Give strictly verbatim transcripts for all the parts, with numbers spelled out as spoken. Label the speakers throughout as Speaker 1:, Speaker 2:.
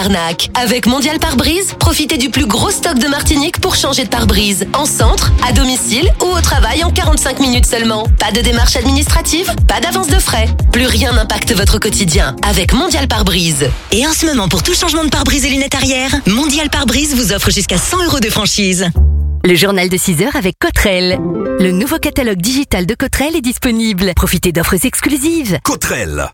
Speaker 1: Carnac. Avec Mondial Pare-Brise, profitez du plus gros stock de Martinique pour changer de pare-brise. En centre, à domicile ou au travail en quarante-cinq minutes seulement. Pas de démarche administrative, pas d'avance de frais. Plus rien n'impacte votre quotidien avec Mondial Pare-Brise.
Speaker 2: Et en ce moment, pour tout changement de pare-brise et lunettes arrière, Mondial Pare-Brise vous offre jusqu'à cent euros de franchise.
Speaker 3: Le journal de six heures avec Cotrel. Le nouveau catalogue digital de Cotrel est disponible. Profitez d'offres exclusives.
Speaker 4: Cotrel.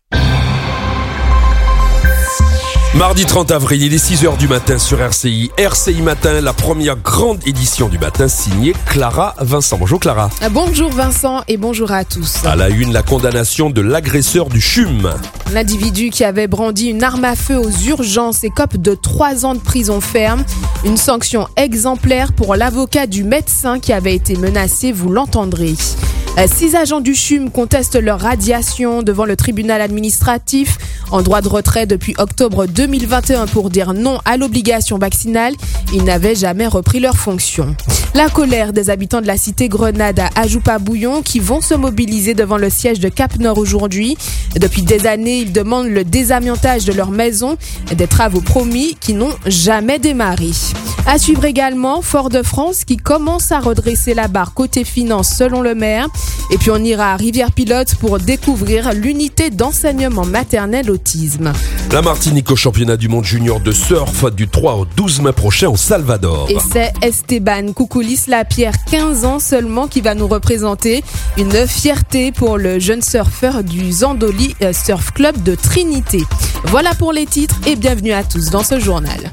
Speaker 4: Mardi trente avril, il est six heures du matin sur R C I. R C I Matin, la première grande édition du matin signée Clara Vincent. Bonjour Clara.
Speaker 5: Bonjour Vincent et bonjour à tous.
Speaker 4: À la une, la condamnation de l'agresseur du C H U M.
Speaker 5: L'individu qui avait brandi une arme à feu aux urgences écope de trois ans de prison ferme. Une sanction exemplaire pour l'avocat du médecin qui avait été menacé, vous l'entendrez. Six agents du C H U M contestent leur radiation devant le tribunal administratif en droit de retrait depuis octobre deux mille vingt et un pour dire non à l'obligation vaccinale. Ils n'avaient jamais repris leurs fonctions. La colère des habitants de la cité Grenade à Ajoupa-Bouillon qui vont se mobiliser devant le siège de Cap-Nord aujourd'hui. Depuis des années, ils demandent le désamiantage de leur maison, des travaux promis qui n'ont jamais démarré. À suivre également Fort-de-France qui commence à redresser la barre côté finance selon le maire. Et puis on ira à Rivière-Pilote pour découvrir l'unité d'enseignement maternel autisme.
Speaker 4: La Martinique au championnat du monde junior de surf du trois au douze mai prochain au Salvador.
Speaker 5: Et c'est Esteban Koukoulis-Lapierre, quinze ans seulement, qui va nous représenter. Une fierté pour le jeune surfeur du Zandoli Surf Club de Trinité. Voilà pour les titres et bienvenue à tous dans ce journal.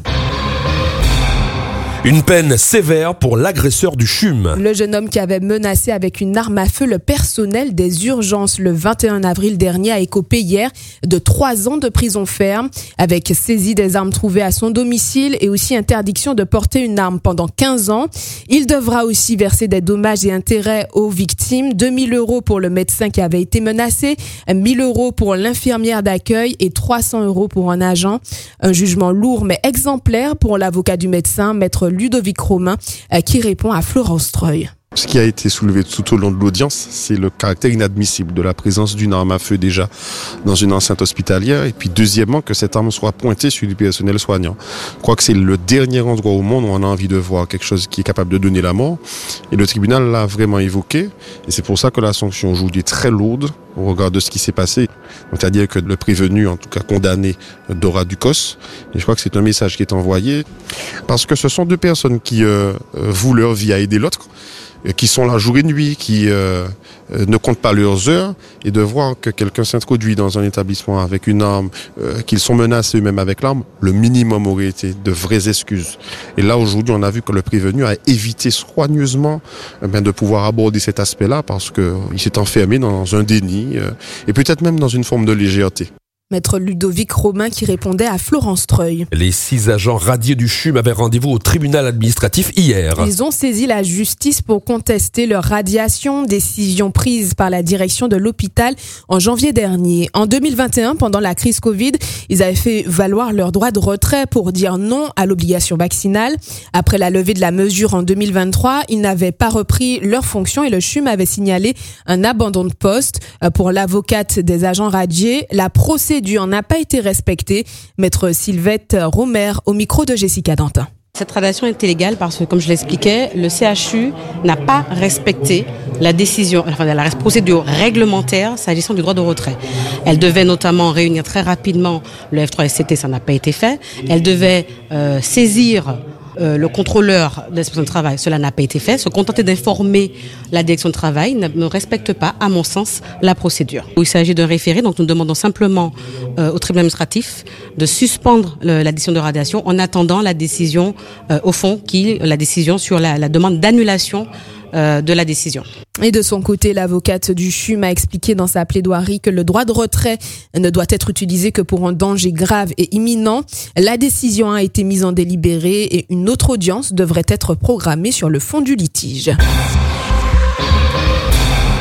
Speaker 4: Une peine sévère pour l'agresseur du C H U M.
Speaker 5: Le jeune homme qui avait menacé avec une arme à feu le personnel des urgences le vingt et un avril dernier a écopé hier de trois ans de prison ferme avec saisie des armes trouvées à son domicile et aussi interdiction de porter une arme pendant quinze ans. Il devra aussi verser des dommages et intérêts aux victimes, deux mille euros pour le médecin qui avait été menacé, mille euros pour l'infirmière d'accueil et trois cents euros pour un agent. Un jugement lourd mais exemplaire pour l'avocat du médecin, maître Ludovic Romain, qui répond à Florence Treuil.
Speaker 6: Ce qui a été soulevé tout au long de l'audience, c'est le caractère inadmissible de la présence d'une arme à feu déjà dans une enceinte hospitalière et puis deuxièmement que cette arme soit pointée sur du personnel soignant. Je crois que c'est le dernier endroit au monde où on a envie de voir quelque chose qui est capable de donner la mort et le tribunal l'a vraiment évoqué et c'est pour ça que la sanction aujourd'hui est très lourde au regard de ce qui s'est passé. C'est-à-dire que le prévenu, en tout cas condamné, Dora Ducos, et je crois que c'est un message qui est envoyé parce que ce sont deux personnes qui euh, vouent leur vie à aider l'autre, qui sont là jour et nuit, qui euh, ne comptent pas leurs heures, et de voir que quelqu'un s'introduit dans un établissement avec une arme, euh, qu'ils sont menacés eux-mêmes avec l'arme, le minimum aurait été de vraies excuses. Et là, aujourd'hui, on a vu que le prévenu a évité soigneusement eh bien, de pouvoir aborder cet aspect-là, parce qu'il s'est enfermé dans un déni, euh, et peut-être même dans une forme de légèreté.
Speaker 5: Maître Ludovic Romain qui répondait à Florence Treuil.
Speaker 4: Les six agents radiés du C H U M avaient rendez-vous au tribunal administratif hier.
Speaker 5: Ils ont saisi la justice pour contester leur radiation, décision prise par la direction de l'hôpital en janvier dernier. En deux mille vingt et un, pendant la crise Covid, ils avaient fait valoir leur droit de retrait pour dire non à l'obligation vaccinale. Après la levée de la mesure en deux mille vingt-trois, ils n'avaient pas repris leurs fonctions et le C H U M avait signalé un abandon de poste. Pour l'avocate des agents radiés, la procédure n'a pas été respectée. Maître Sylvette Romer au micro de Jessica Dantin.
Speaker 7: Cette radiation est illégale parce que, comme je l'expliquais, le C H U n'a pas respecté la décision, enfin la procédure réglementaire s'agissant du droit de retrait. Elle devait notamment réunir très rapidement le F trois S C T, ça n'a pas été fait. Elle devait euh, saisir Euh, le contrôleur de l'inspection de travail, cela n'a pas été fait. Se contenter d'informer la direction de travail ne, ne respecte pas, à mon sens, la procédure. Il s'agit d'un référé, donc nous demandons simplement euh, au tribunal administratif de suspendre le, la décision de radiation en attendant la décision euh, au fond, qui la décision sur la, la demande d'annulation euh, de la décision.
Speaker 5: Et de son côté, l'avocate du C H U M a expliqué dans sa plaidoirie que le droit de retrait ne doit être utilisé que pour un danger grave et imminent. La décision a été mise en délibéré et une autre audience devrait être programmée sur le fond du litige.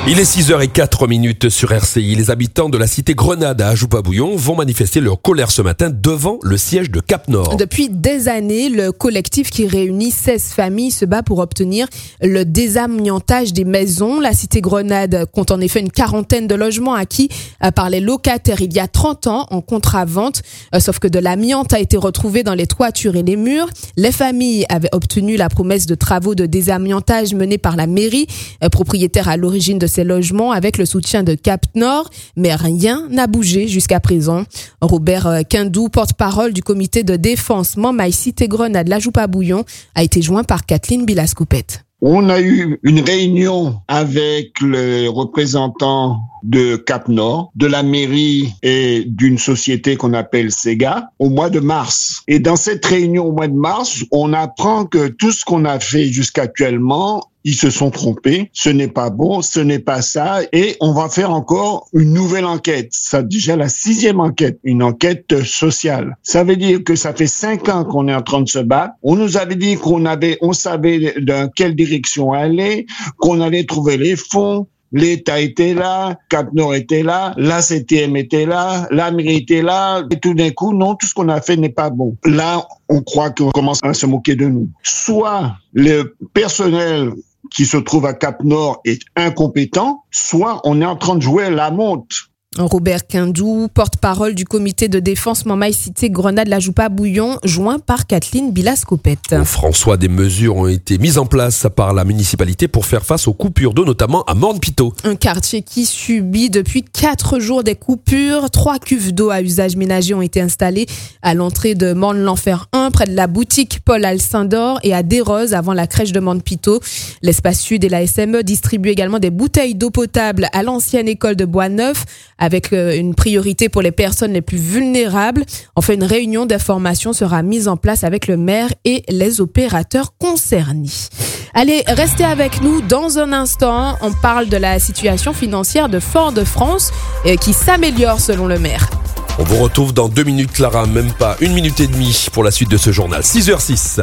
Speaker 4: Il est six heures zéro quatre minutes sur R C I. Les habitants de la cité Grenade à Ajoupabouillon vont manifester leur colère ce matin devant le siège de Cap-Nord.
Speaker 5: Depuis des années, le collectif qui réunit seize familles se bat pour obtenir le désamiantage des maisons. La cité Grenade compte en effet une quarantaine de logements acquis par les locataires il y a trente ans en contrat-vente. Sauf que de l'amiante a été retrouvé dans les toitures et les murs. Les familles avaient obtenu la promesse de travaux de désamiantage menés par la mairie, propriétaire à l'origine de ces logements, avec le soutien de Cap-Nord, mais rien n'a bougé jusqu'à présent. Robert Quindou, porte-parole du comité de défense Mamaï Cité Grenade Ajoupabouillon, a été joint par Kathleen Bilascoupette.
Speaker 8: On a eu une réunion avec les représentants de Cap-Nord, de la mairie et d'une société qu'on appelle Sega au mois de mars. Et dans cette réunion au mois de mars, on apprend que tout ce qu'on a fait jusqu'actuellement, ils se sont trompés, ce n'est pas bon, ce n'est pas ça, et on va faire encore une nouvelle enquête. Ça déjà la sixième enquête, une enquête sociale. Ça veut dire que ça fait cinq ans qu'on est en train de se battre. On nous avait dit qu'on avait, on savait dans quelle direction aller, qu'on allait trouver les fonds. L'État était là, Cap-Nord était là, la C T M était là, la mairie était là, et tout d'un coup, non, tout ce qu'on a fait n'est pas bon. Là, on croit qu'on commence à se moquer de nous. Soit le personnel qui se trouve à Cap-Nord est incompétent, soit on est en train de jouer la montre.
Speaker 5: Robert Quindou, porte-parole du comité de défense Mamaï Cité Grenade Ajoupabouillon, joint par Kathleen Bilascoupette.
Speaker 4: Oh, François, des mesures ont été mises en place par la municipalité pour faire face aux coupures d'eau, notamment à Morne-Pitot.
Speaker 5: Un quartier qui subit depuis quatre jours des coupures. Trois cuves d'eau à usage ménager ont été installées à l'entrée de Morne-l'Enfer un, près de la boutique Paul Alcindor, et à Desroses, avant la crèche de Morne-Pitot. L'espace sud et la S M E distribuent également des bouteilles d'eau potable à l'ancienne école de Bois-Neuf, avec une priorité pour les personnes les plus vulnérables. Enfin, une réunion d'information sera mise en place avec le maire et les opérateurs concernés. Allez, restez avec nous dans un instant. On parle de la situation financière de Fort-de-France qui s'améliore selon le maire.
Speaker 4: On vous retrouve dans deux minutes, Clara, même pas une minute et demie pour la suite de ce journal. six heures six.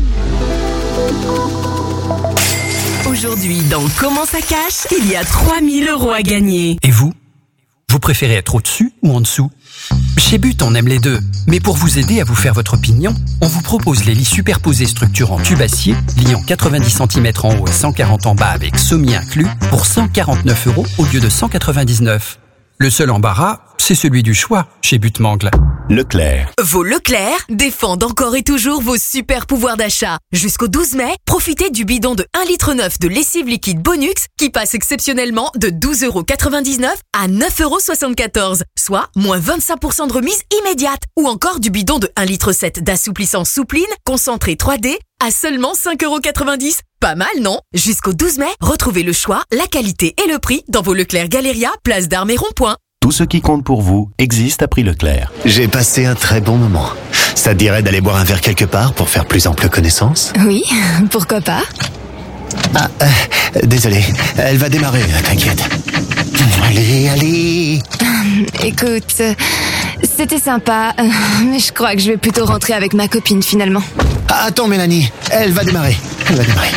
Speaker 2: Aujourd'hui, dans Comment ça cache, il y a trois mille euros à gagner.
Speaker 9: Et vous ? Vous préférez être au-dessus ou en dessous ? Chez But, on aime les deux. Mais pour vous aider à vous faire votre opinion, on vous propose les lits superposés structurants tube acier, liant quatre-vingt-dix centimètres en haut et cent quarante en bas avec sommier inclus, pour cent quarante-neuf euros au lieu de cent quatre-vingt-dix-neuf. Le seul embarras, c'est celui du choix chez But Mangle.
Speaker 10: Leclerc.
Speaker 2: Vos Leclerc défendent encore et toujours vos super pouvoirs d'achat. Jusqu'au douze mai, profitez du bidon de un litre neuf de lessive liquide Bonux qui passe exceptionnellement de douze euros quatre-vingt-dix-neuf à neuf euros soixante-quatorze, soit moins vingt-cinq pour cent de remise immédiate. Ou encore du bidon de un litre sept d'assouplissant Soupline concentré trois D à seulement cinq euros quatre-vingt-dix. Pas mal, non ? Jusqu'au douze mai, retrouvez le choix, la qualité et le prix dans vos Leclerc Galeria, Place d'Armes et Rond-Point.
Speaker 10: Tout ce qui compte pour vous existe à prix Leclerc.
Speaker 11: J'ai passé un très bon moment. Ça te dirait d'aller boire un verre quelque part pour faire plus ample connaissance ?
Speaker 12: Oui, pourquoi pas ?
Speaker 11: Ah, euh, désolé, elle va démarrer, t'inquiète. Allez, allez.
Speaker 12: Écoute, c'était sympa, mais je crois que je vais plutôt rentrer avec ma copine finalement.
Speaker 11: Ah, attends Mélanie, elle va démarrer. Elle va démarrer.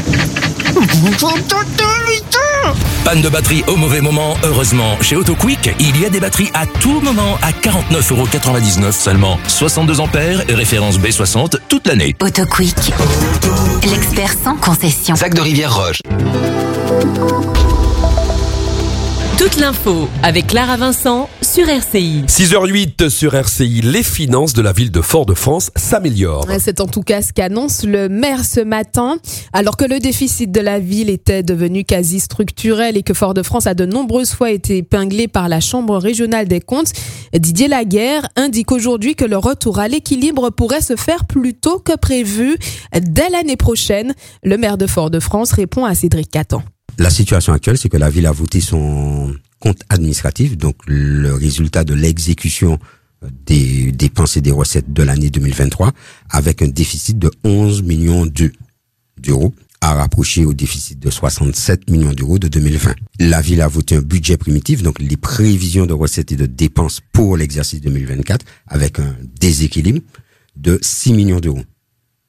Speaker 10: Panne de batterie au mauvais moment, heureusement, chez AutoQuick, il y a des batteries à tout moment à quarante-neuf euros quatre-vingt-dix-neuf seulement. soixante-deux ampères et référence B soixante toute l'année.
Speaker 13: AutoQuick, l'expert sans concession.
Speaker 11: Sac de Rivière-Roche.
Speaker 14: Toute l'info avec Clara Vincent sur R C I.
Speaker 4: six heures huit sur R C I, les finances de la ville de Fort-de-France s'améliorent.
Speaker 5: C'est en tout cas ce qu'annonce le maire ce matin. Alors que le déficit de la ville était devenu quasi structurel et que Fort-de-France a de nombreuses fois été épinglé par la Chambre régionale des comptes, Didier Laguerre indique aujourd'hui que le retour à l'équilibre pourrait se faire plus tôt que prévu dès l'année prochaine. Le maire de Fort-de-France répond à Cédric Catan.
Speaker 15: La situation actuelle, c'est que la ville a voté son compte administratif, donc le résultat de l'exécution des dépenses et des recettes de l'année deux mille vingt-trois, avec un déficit de onze millions d'euros, à rapprocher au déficit de soixante-sept millions d'euros de deux mille vingt. La ville a voté un budget primitif, donc les prévisions de recettes et de dépenses pour l'exercice deux mille vingt-quatre, avec un déséquilibre de six millions d'euros.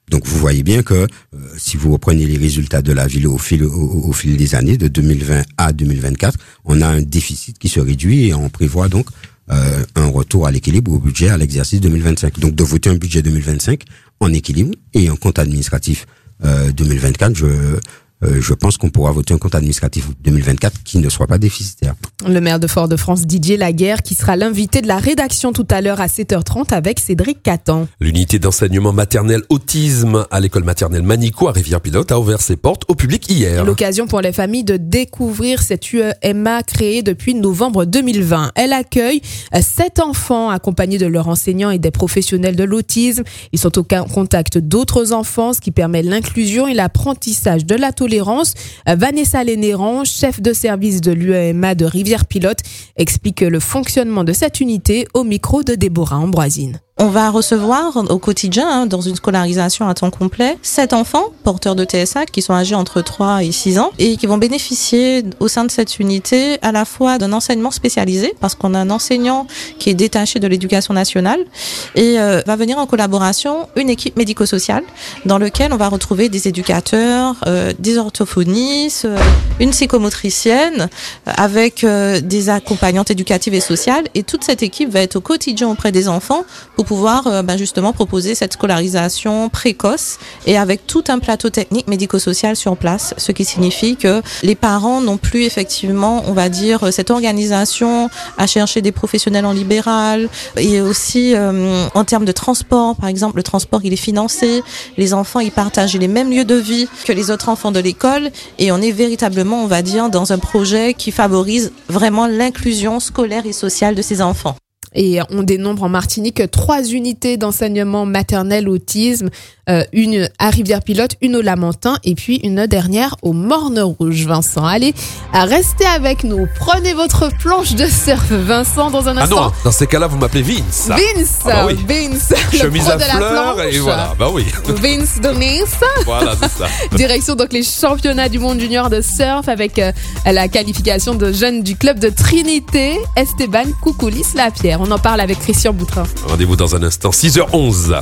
Speaker 15: Donc vous voyez bien que euh, si vous reprenez les résultats de la ville au fil au, au fil des années, de deux mille vingt à deux mille vingt-quatre, on a un déficit qui se réduit et on prévoit donc euh, un retour à l'équilibre au budget à l'exercice deux mille vingt-cinq. Donc de voter un budget deux mille vingt-cinq en équilibre et un compte administratif euh, deux mille vingt-quatre, je Euh, je pense qu'on pourra voter un compte administratif deux mille vingt-quatre qui ne soit pas déficitaire.
Speaker 5: Le maire de Fort-de-France, Didier Laguerre, qui sera l'invité de la rédaction tout à l'heure à sept heures trente avec Cédric Catan.
Speaker 4: L'unité d'enseignement maternel autisme à l'école maternelle Manico à Rivière-Pilote a ouvert ses portes au public hier.
Speaker 5: L'occasion pour les familles de découvrir cette U E M A créée depuis novembre deux mille vingt. Elle accueille sept enfants accompagnés de leurs enseignants et des professionnels de l'autisme. Ils sont au contact d'autres enfants, ce qui permet l'inclusion et l'apprentissage de la tolérance. Vanessa Lénéran, chef de service de l'U E M A de Rivière-Pilote, explique le fonctionnement de cette unité au micro de Déborah Ambroisine.
Speaker 16: On va recevoir au quotidien, hein, dans une scolarisation à temps complet, sept enfants porteurs de T S A qui sont âgés entre trois et six ans et qui vont bénéficier au sein de cette unité à la fois d'un enseignement spécialisé parce qu'on a un enseignant qui est détaché de l'éducation nationale et euh, va venir en collaboration une équipe médico-sociale dans laquelle on va retrouver des éducateurs, euh, des orthophonistes, euh, une psychomotricienne euh, avec euh, des accompagnantes éducatives et sociales et toute cette équipe va être au quotidien auprès des enfants pour pouvoir euh, ben justement proposer cette scolarisation précoce et avec tout un plateau technique médico-social sur place, ce qui signifie que les parents n'ont plus effectivement, on va dire, cette organisation à chercher des professionnels en libéral et aussi euh, en termes de transport, par exemple, le transport il est financé, les enfants ils partagent les mêmes lieux de vie que les autres enfants de l'école et on est véritablement, on va dire, dans un projet qui favorise vraiment l'inclusion scolaire et sociale de ces enfants.
Speaker 5: Et on dénombre en Martinique trois unités d'enseignement maternel autisme, euh, une à Rivière-Pilote, une au Lamentin et puis une dernière au Morne-Rouge. Vincent, allez, restez avec nous. Prenez votre planche de surf, Vincent, dans un instant.
Speaker 4: Ah non, dans ces cas-là, vous m'appelez Vince.
Speaker 5: Vince,
Speaker 4: ah bah oui.
Speaker 5: Vince,
Speaker 4: chemise
Speaker 5: le pro
Speaker 4: à
Speaker 5: de la
Speaker 4: fleurs
Speaker 5: planche.
Speaker 4: Et voilà, bah oui.
Speaker 5: Vince de Nice.
Speaker 4: Voilà, c'est ça.
Speaker 5: Direction donc les championnats du monde junior de surf avec euh, la qualification de jeunes du club de Trinité, Esteban Koukoulis-Lapierre. On en parle avec Christian Boutrin.
Speaker 4: Rendez-vous dans un instant, six heures onze.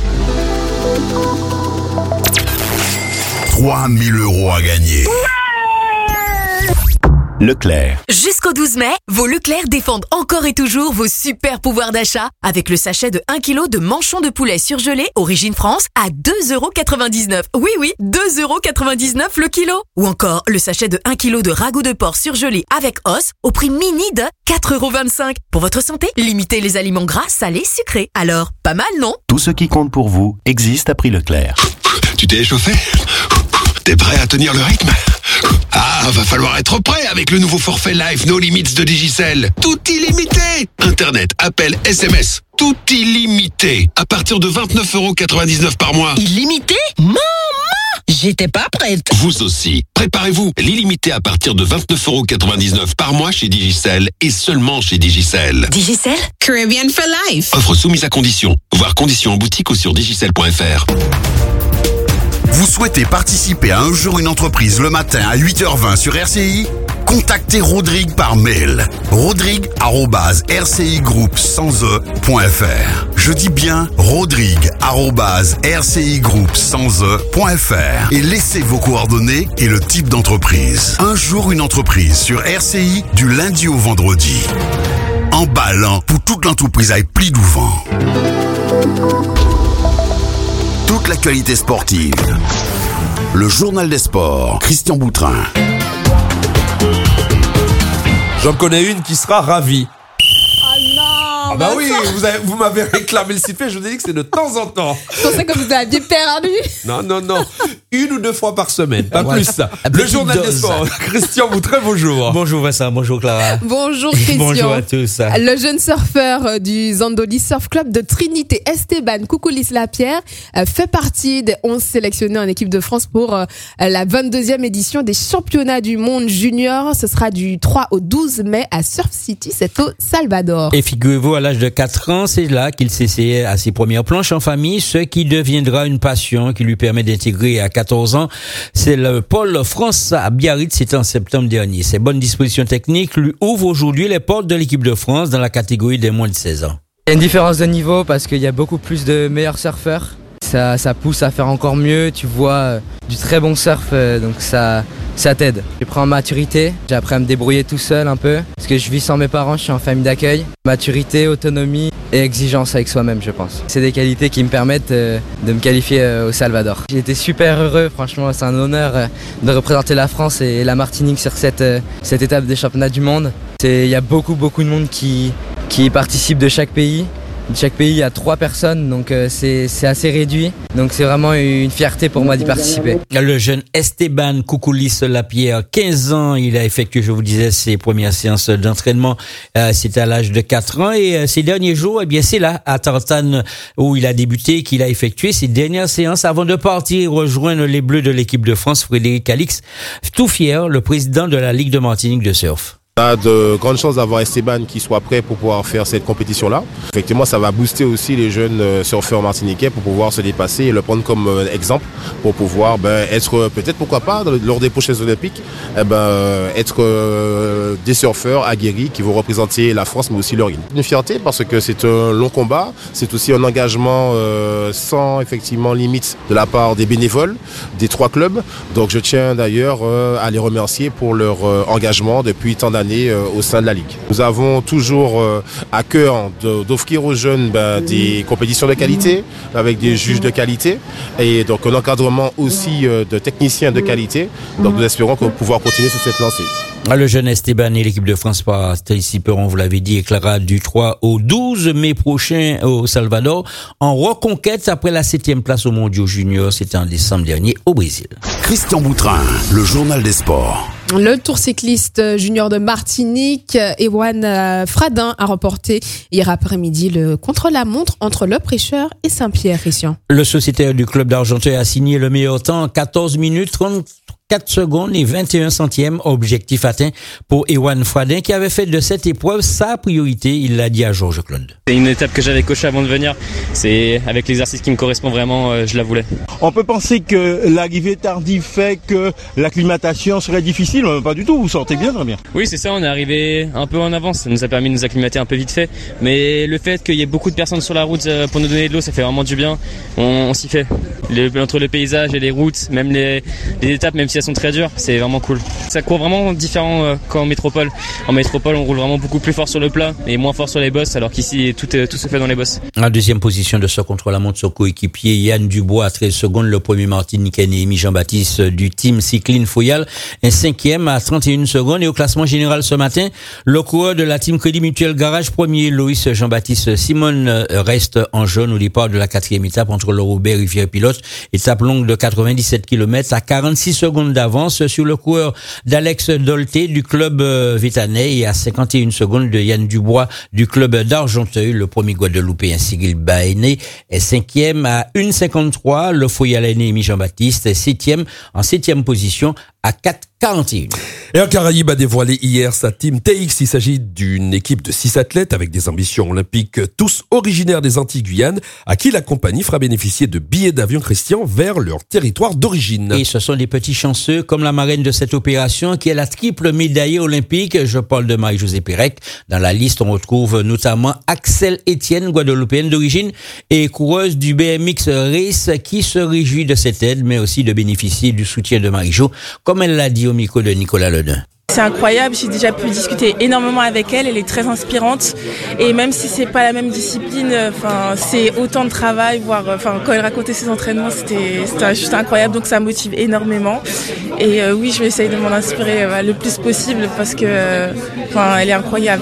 Speaker 17: trois mille euros à gagner. Leclerc.
Speaker 2: Jusqu'au douze mai, vos Leclerc défendent encore et toujours vos super pouvoirs d'achat avec le sachet de un kilo de manchon de poulet surgelé Origine France à deux euros quatre-vingt-dix-neuf. Oui, oui, deux euros quatre-vingt-dix-neuf le kilo. Ou encore le sachet de un kilo de ragoût de porc surgelé avec os au prix mini de quatre euros vingt-cinq. Pour votre santé, limitez les aliments gras, salés, sucrés. Alors, pas mal, non?
Speaker 17: Tout ce qui compte pour vous existe à prix Leclerc.
Speaker 18: Tu t'es échauffé? T'es prêt à tenir le rythme? Ah, va falloir être prêt avec le nouveau forfait Life No Limits de Digicel. Tout illimité. Internet, appel, S M S, tout illimité. À partir de vingt-neuf euros quatre-vingt-dix-neuf par mois.
Speaker 19: Illimité? Maman! J'étais pas prête.
Speaker 18: Vous aussi. Préparez-vous. L'illimité à partir de vingt-neuf euros quatre-vingt-dix-neuf par mois chez Digicel et seulement chez Digicel.
Speaker 19: Digicel? Caribbean for life.
Speaker 18: Offre soumise à conditions. Voir conditions en boutique ou sur digicel point f r.
Speaker 17: Vous souhaitez participer à Un jour une entreprise le matin à huit heures vingt sur R C I? Contactez Rodrigue par mail. Rodrigue arobase r c i groupe sans e point f r. Je dis bien Rodrigue arobase r c i groupe sans e point f r et laissez vos coordonnées et le type d'entreprise. Un jour une entreprise sur R C I du lundi au vendredi. Emballant pour toute l'entreprise à pli du vent. Toute l'actualité sportive. Le journal des sports. Christian Boutrin.
Speaker 4: J'en connais une qui sera ravie.
Speaker 5: Oh non!
Speaker 4: Ah bah oui, vous, avez, vous m'avez réclamé le sifflet, je vous ai dit que c'est de temps en temps.
Speaker 5: Je pensais que vous aviez perdu.
Speaker 4: Non, non, non. Une ou deux fois par semaine, pas
Speaker 20: Ouais.
Speaker 4: plus ça.
Speaker 20: Un
Speaker 4: Le
Speaker 20: petit
Speaker 4: journal
Speaker 20: dose.
Speaker 4: des sports. Christian Boutrin, bonjour.
Speaker 20: Bonjour Vincent, bonjour Clara.
Speaker 5: Bonjour Christian.
Speaker 20: Bonjour à tous.
Speaker 5: Le jeune surfeur du Zandoli Surf Club de Trinité, Esteban Koukoulis-Lapierre, fait partie des onze sélectionnés en équipe de France pour la vingt-deuxième édition des championnats du monde junior. Ce sera du trois au douze mai à Surf City, c'est au Salvador.
Speaker 20: Et figurez-vous, à l'âge de quatre ans, c'est là qu'il s'essayait à ses premières planches en famille, ce qui deviendra une passion qui lui permet d'intégrer à quatorze ans. C'est le pôle France à Biarritz, c'était en septembre dernier. Ses bonnes dispositions techniques lui ouvrent aujourd'hui les portes de l'équipe de France dans la catégorie des moins de seize ans.
Speaker 21: Il y a une différence de niveau parce qu'il y a beaucoup plus de meilleurs surfeurs. ça, ça pousse à faire encore mieux. Tu vois euh, du très bon surf, euh, donc ça, ça t'aide. J'ai pris en maturité, j'ai appris à me débrouiller tout seul un peu, parce que je vis sans mes parents, je suis en famille d'accueil. Maturité, autonomie et exigence avec soi-même, je pense. C'est des qualités qui me permettent euh, de me qualifier euh, au Salvador. J'ai été super heureux, franchement, c'est un honneur euh, de représenter la France et la Martinique sur cette, euh, cette étape des championnats du monde. Il y a beaucoup, beaucoup de monde qui, qui participe de chaque pays. De chaque pays, il y a trois personnes, donc euh, c'est, c'est assez réduit. Donc c'est vraiment une fierté pour moi d'y participer.
Speaker 20: Le jeune Esteban Koukoulis-Lapierre, quinze ans, il a effectué, je vous disais, ses premières séances d'entraînement. Euh, c'était à l'âge de quatre ans. Et euh, ces derniers jours, eh bien, c'est là, à Tartane, où il a débuté, qu'il a effectué ses dernières séances avant de partir rejoindre les Bleus de l'équipe de France, Frédéric Alix. Tout fier, le président de la Ligue de Martinique de surf.
Speaker 22: On a de grandes chances d'avoir Esteban qui soit prêt pour pouvoir faire cette compétition-là. Effectivement, ça va booster aussi les jeunes surfeurs martiniquais pour pouvoir se dépasser et le prendre comme exemple pour pouvoir ben, être, peut-être, pourquoi pas, lors des prochaines Olympiques, eh ben, être euh, des surfeurs aguerris qui vont représenter la France, mais aussi leur île. Une fierté parce que c'est un long combat, c'est aussi un engagement euh, sans effectivement limite de la part des bénévoles, des trois clubs. Donc je tiens d'ailleurs euh, à les remercier pour leur euh, engagement depuis tant d'années au sein de la Ligue. Nous avons toujours euh, à cœur de, d'offrir aux jeunes ben, des compétitions de qualité avec des juges de qualité et donc un encadrement aussi euh, de techniciens de qualité. Donc nous espérons qu'on va pouvoir continuer sur cette lancée.
Speaker 20: Le jeune Esteban et l'équipe de France participeront, vous l'avez dit, Clara, du trois au douze mai prochain au Salvador en reconquête après la septième place au Mondiaux Junior. C'était en décembre dernier au Brésil.
Speaker 17: Christian Boutrin, le journal des sports.
Speaker 5: Le Tour cycliste junior de Martinique, Ewan Fradin, a remporté hier après-midi le contre-la-montre entre Le Prêcheur et Saint-Pierre, Christian.
Speaker 20: Le sociétaire du club d'Argenteuil a signé le meilleur temps, quatorze minutes trente-quatre secondes et vingt et un centièmes, objectif atteint pour Ewan Fradin qui avait fait de cette épreuve sa priorité, il l'a dit à Georges Claude.
Speaker 23: C'est une étape que j'avais cochée avant de venir, c'est avec l'exercice qui me correspond vraiment, euh, je la voulais.
Speaker 24: On peut penser que l'arrivée tardive fait que l'acclimatation serait difficile, mais pas du tout, vous sortez bien très bien.
Speaker 23: Oui c'est ça, on est arrivé un peu en avance, ça nous a permis de nous acclimater un peu vite fait, mais le fait qu'il y ait beaucoup de personnes sur la route pour nous donner de l'eau, ça fait vraiment du bien, on, on s'y fait. Le, entre le paysage et les routes, même les, les étapes, même si elles sont très dures, c'est vraiment cool. Ça court vraiment différent euh, qu'en métropole. En métropole, on roule vraiment beaucoup plus fort sur le plat et moins fort sur les bosses, alors qu'ici, tout, tout se fait dans les bosses.
Speaker 20: En deuxième position de ce contre-la-montre, son coéquipier Yann Dubois à treize secondes, le premier Martiniquais Néhémie Jean-Baptiste du team Cycline Foyal, un cinquième à trente et une secondes. Et au classement général ce matin, le coureur de la team Crédit Mutuel Garage premier, Loïs Jean-Baptiste Simone, reste en jaune au départ de la quatrième étape entre le Robert Rivière Pilote. Étape longue de quatre-vingt-dix-sept kilomètres à quarante-six secondes d'avance sur le coureur d'Alex Dolté du club Vétanais et à cinquante et une secondes de Yann Dubois du club d'Argenteuil. Le premier Guadeloupéen Cyril Baéné est cinquième à une cinquante-trois. Le Foyalais Néhémie Jean-Baptiste septième en septième position à quatre quarante et un.
Speaker 4: Air Caraïbes a dévoilé hier sa team T X. Il s'agit d'une équipe de six athlètes avec des ambitions olympiques, tous originaires des Antilles-Guyane, à qui la compagnie fera bénéficier de billets d'avion Christian vers leur territoire d'origine.
Speaker 20: Et ce sont des petits chanceux, comme la marraine de cette opération, qui est la triple médaillée olympique. Je parle de Marie-Josée Pérec. Dans la liste, on retrouve notamment Axel Etienne, guadeloupéenne d'origine, et coureuse du B M X Race, qui se réjouit de cette aide, mais aussi de bénéficier du soutien de Marie-Jo, comme elle l'a dit au micro de Nicolas Ledin.
Speaker 25: C'est incroyable, j'ai déjà pu discuter énormément avec elle, elle est très inspirante et même si c'est pas la même discipline, enfin c'est autant de travail, voire enfin quand elle racontait ses entraînements, c'était c'était juste incroyable, donc ça motive énormément et euh, oui, je vais essayer de m'en inspirer euh, le plus possible parce que euh, enfin elle est incroyable.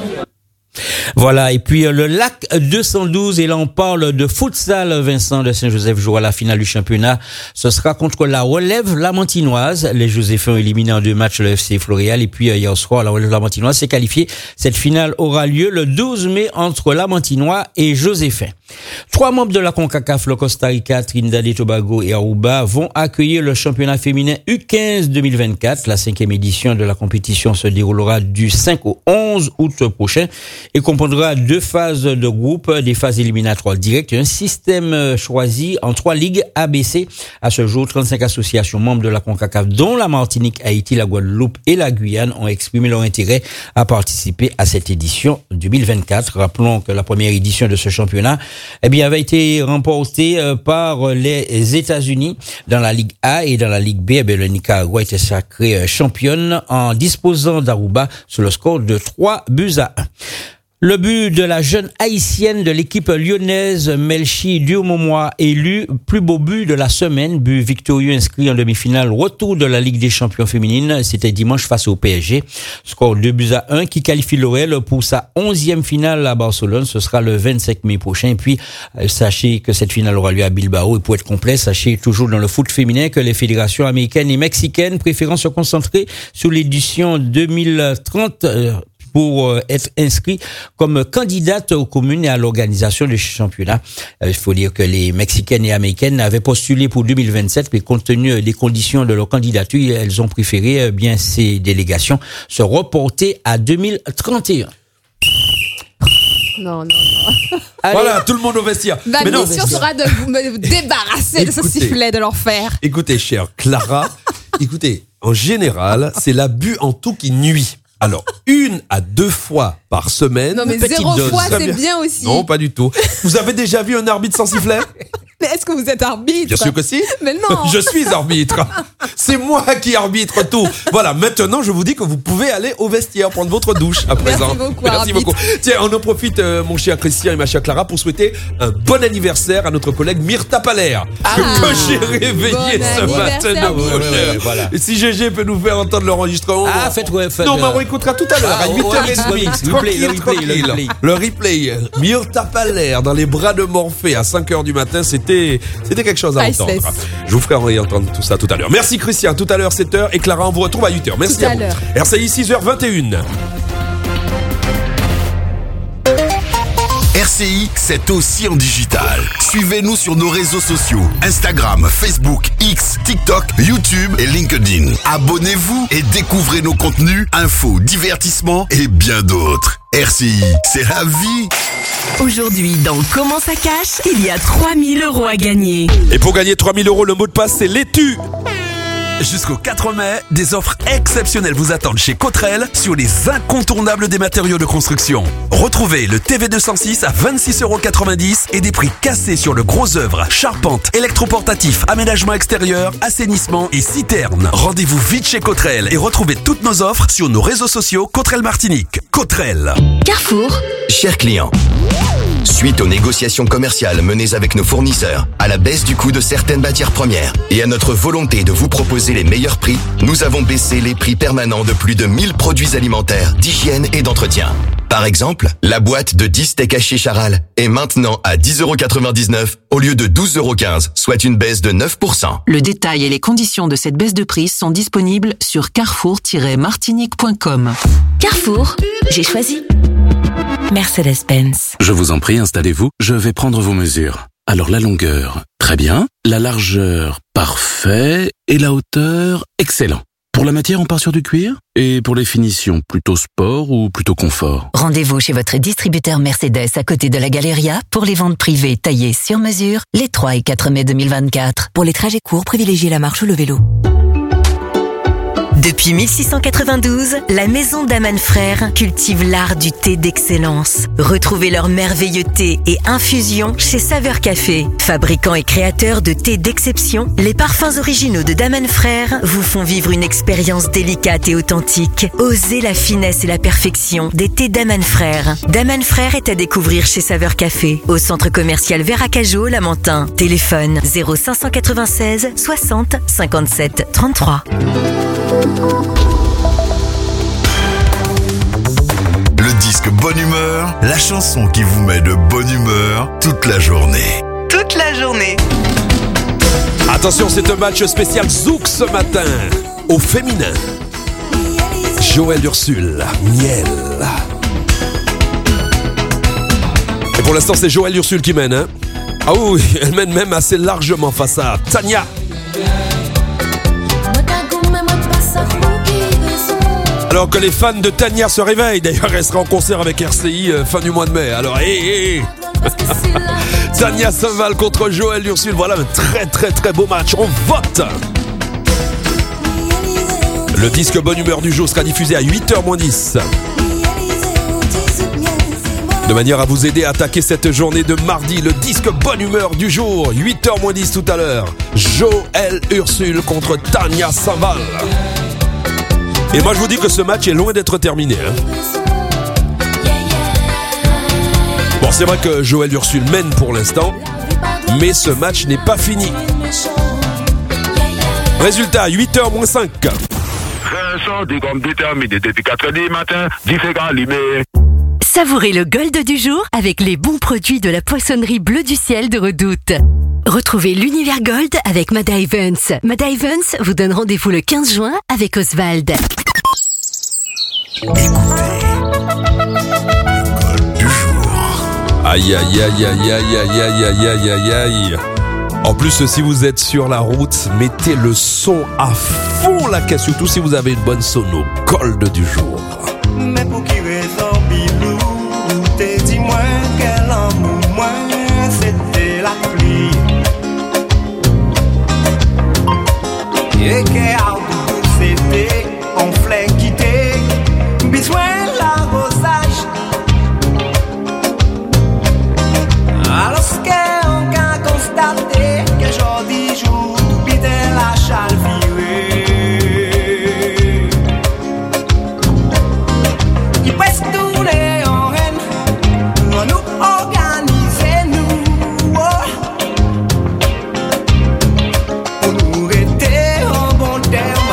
Speaker 20: Voilà, et puis le lac deux cent douze, et là on parle de futsal. Vincent de Saint-Joseph jouera la finale du championnat. Ce sera contre la Relève Lamantinoise. Les Joséphins ont éliminé en deux matchs le F C Floréal, et puis hier soir, la Relève Lamantinoise s'est qualifiée. Cette finale aura lieu le douze mai entre Lamantinois et Joséphins. Trois membres de la CONCACAF, le Costa Rica, Trinidad et Tobago et Aruba, vont accueillir le championnat féminin U quinze deux mille vingt-quatre. La cinquième édition de la compétition se déroulera du cinq au onze août prochain et comprend comprendra deux phases de groupe, des phases éliminatoires directes et un système choisi en trois ligues A B C. À ce jour, trente-cinq associations membres de la CONCACAF, dont la Martinique, Haïti, la Guadeloupe et la Guyane, ont exprimé leur intérêt à participer à cette édition deux mille vingt-quatre. Rappelons que la première édition de ce championnat, eh bien, avait été remportée par les États-Unis dans la Ligue A et dans la Ligue B. Eh bien, le Nicaragua était sacré championne en disposant d'Aruba sur le score de trois buts à un. Le but de la jeune haïtienne de l'équipe lyonnaise Melchi Diomomoa, élu plus beau but de la semaine, but victorieux inscrit en demi-finale retour de la Ligue des champions féminines. C'était dimanche face au P S G. Score deux buts à un qui qualifie l'Orel pour sa onzième finale à Barcelone. Ce sera le vingt-cinq mai prochain. Et puis, sachez que cette finale aura lieu à Bilbao. Et pour être complet, sachez toujours dans le foot féminin que les fédérations américaines et mexicaines préférant se concentrer sur l'édition deux mille trente euh, pour être inscrit comme candidate aux communes et à l'organisation du championnat. Il faut dire que les Mexicaines et Américaines avaient postulé pour deux mille vingt-sept, mais compte tenu des conditions de leur candidature, elles ont préféré bien ces délégations se reporter à deux mille trente et un.
Speaker 5: Non, non, non.
Speaker 4: Voilà, tout le monde au vestiaire.
Speaker 5: Ma
Speaker 4: Mais
Speaker 5: mission
Speaker 4: non,
Speaker 5: sera de vous me débarrasser de ce
Speaker 4: Écoutez.
Speaker 5: sifflet de l'enfer.
Speaker 4: Écoutez, chère Clara, écoutez, en général, c'est l'abus en tout qui nuit. Alors, une à deux fois par semaine.
Speaker 5: Non, mais
Speaker 4: petite
Speaker 5: zéro
Speaker 4: dose.
Speaker 5: fois,
Speaker 4: Ça
Speaker 5: c'est
Speaker 4: vient-
Speaker 5: bien aussi.
Speaker 4: Non, pas du tout. Vous avez déjà vu un arbitre sans sifflet?
Speaker 5: Mais est-ce que vous êtes arbitre?
Speaker 4: Bien sûr que si.
Speaker 5: Mais non.
Speaker 4: Je suis arbitre. C'est moi qui arbitre tout. Voilà, maintenant, je vous dis que vous pouvez aller au vestiaire prendre votre douche à présent.
Speaker 5: beaucoup,
Speaker 4: Merci
Speaker 5: arbitre.
Speaker 4: beaucoup. Tiens, on en profite, euh, mon cher Christian et ma chère Clara, pour souhaiter un bon anniversaire à notre collègue Myrtha Palaire, que, que j'ai réveillé
Speaker 5: Bon
Speaker 4: ce
Speaker 5: anniversaire,
Speaker 4: matin.
Speaker 5: Myrtha.
Speaker 4: Ouais, ouais, ouais, voilà. Et si G G peut nous faire entendre l'enregistrement.
Speaker 20: Ah, faites, ouais, faites,
Speaker 4: Non, mais on
Speaker 20: euh,
Speaker 4: écoutera tout à l'heure,
Speaker 20: Ah,
Speaker 4: à huit heures
Speaker 20: ouais,
Speaker 4: trente.
Speaker 20: ouais, replay,
Speaker 4: Tranquille,
Speaker 20: le replay, le
Speaker 4: tranquille.
Speaker 20: replay.
Speaker 4: Le replay. Myrtha Palaire dans les bras de Morphée à cinq heures du matin, c'était, c'était quelque chose à
Speaker 5: Priceless.
Speaker 4: entendre. Je vous ferai entendre tout ça tout à l'heure. Merci Christian, tout à l'heure sept heures et Clara, on vous retrouve à huit heures. Merci
Speaker 5: Tout à
Speaker 4: à vous.
Speaker 5: l'heure.
Speaker 4: R C I six heures vingt et une.
Speaker 17: R C I, c'est aussi en digital. Suivez-nous sur nos réseaux sociaux. Instagram, Facebook, X, TikTok, YouTube et LinkedIn. Abonnez-vous et découvrez nos contenus, infos, divertissements et bien d'autres. R C I, c'est la vie.
Speaker 14: Aujourd'hui, dans Comment ça cache, il y a trois mille euros à gagner.
Speaker 4: Et pour gagner trois mille euros, le mot de passe, c'est l'étu.
Speaker 10: Jusqu'au quatre mai, des offres exceptionnelles vous attendent chez Cotrel sur les incontournables des matériaux de construction. Retrouvez le T V deux cent six à vingt-six euros quatre-vingt-dix et des prix cassés sur le gros œuvre, charpente, électroportatif, aménagement extérieur, assainissement et citerne. Rendez-vous vite chez Cotrel et retrouvez toutes nos offres sur nos réseaux sociaux Cotrel Martinique. Cotrel.
Speaker 12: Carrefour.
Speaker 1: Chers clients, suite aux négociations commerciales menées avec nos fournisseurs, à la baisse du coût de certaines matières premières et à notre volonté de vous proposer les meilleurs prix, nous avons baissé les prix permanents de plus de mille produits alimentaires, d'hygiène et d'entretien. Par exemple, la boîte de dix steaks hachés Charal est maintenant à dix euros quatre-vingt-dix-neuf au lieu de douze euros quinze, soit une baisse de neuf pour cent.
Speaker 3: Le détail et les conditions de cette baisse de prix sont disponibles sur carrefour tiret martinique point com.
Speaker 12: Carrefour. J'ai choisi.
Speaker 6: Mercedes-Benz.
Speaker 7: Je vous en prie, installez-vous, je vais prendre vos mesures. Alors la longueur, très bien. La largeur, parfait. Et la hauteur, excellent. Pour la matière, on part sur du cuir. Et pour les finitions, plutôt sport ou plutôt confort?
Speaker 6: Rendez-vous chez votre distributeur Mercedes à côté de la Galeria pour les ventes privées taillées sur mesure les trois et quatre mai deux mille vingt-quatre. Pour les trajets courts, privilégiez la marche ou le vélo. Depuis mille six cent quatre-vingt-douze, la maison d'Aman Frères cultive l'art du thé d'excellence. Retrouvez leur merveilleux thé et infusion chez Saveur Café. Fabricant et créateur de thé d'exception, les parfums originaux de Daman Frères vous font vivre une expérience délicate et authentique. Osez la finesse et la perfection des thés Daman Frères. Daman Frères est à découvrir chez Saveur Café, au centre commercial Veracajot, Lamentin. Téléphone zéro cinq cent quatre-vingt-seize soixante cinquante-sept trente-trois.
Speaker 17: Le disque Bonne Humeur, la chanson qui vous met de bonne humeur toute la journée.
Speaker 6: Toute la journée.
Speaker 4: Attention, c'est un match spécial Zouk ce matin, au féminin. Joël Ursule, Miel. Et pour l'instant, c'est Joël Ursule qui mène. Hein. Ah oui, elle mène même assez largement face à Tania. Alors que les fans de Tania se réveillent, d'ailleurs elle sera en concert avec R C I euh, fin du mois de mai. Alors hé hé hé Tania Saval contre Joël Ursule, voilà un très très très beau match, on vote. Le disque Bonne Humeur du jour sera diffusé à huit heures moins dix. De manière à vous aider à attaquer cette journée de mardi, le disque Bonne Humeur du jour, huit heures moins dix tout à l'heure. Joël Ursule contre Tania Saval. Et moi je vous dis que ce match est loin d'être terminé. Hein. Bon, c'est vrai que Joël Ursule mène pour l'instant, mais ce match n'est pas fini. Résultat, huit heures moins cinq.
Speaker 6: Savourez le Gold du jour avec les bons produits de la poissonnerie Bleu du Ciel de Redoute. Retrouvez l'univers Gold avec Mada Evans. Mada Evans vous donne rendez-vous le quinze juin avec Oswald.
Speaker 4: Aïe aïe aïe aïe aïe aïe aïe aïe aïe aïe aïe. En plus, si vous êtes sur la route, mettez le son à fond la caisse, surtout si vous avez une bonne sono. Gold du jour.
Speaker 8: Mais pour qui raison, Bilou, t'es dis-moi quel amour, moi, c'était la pluie. Et quel amour, c'était, on flait quitter, besoin l'arrosage. Alors qu'on a constaté qu'aujourd'hui jour, tout bide la chale virée. Il presque tous les en reine, nous nous organiser nous, oh, pour nous rester en bon terme.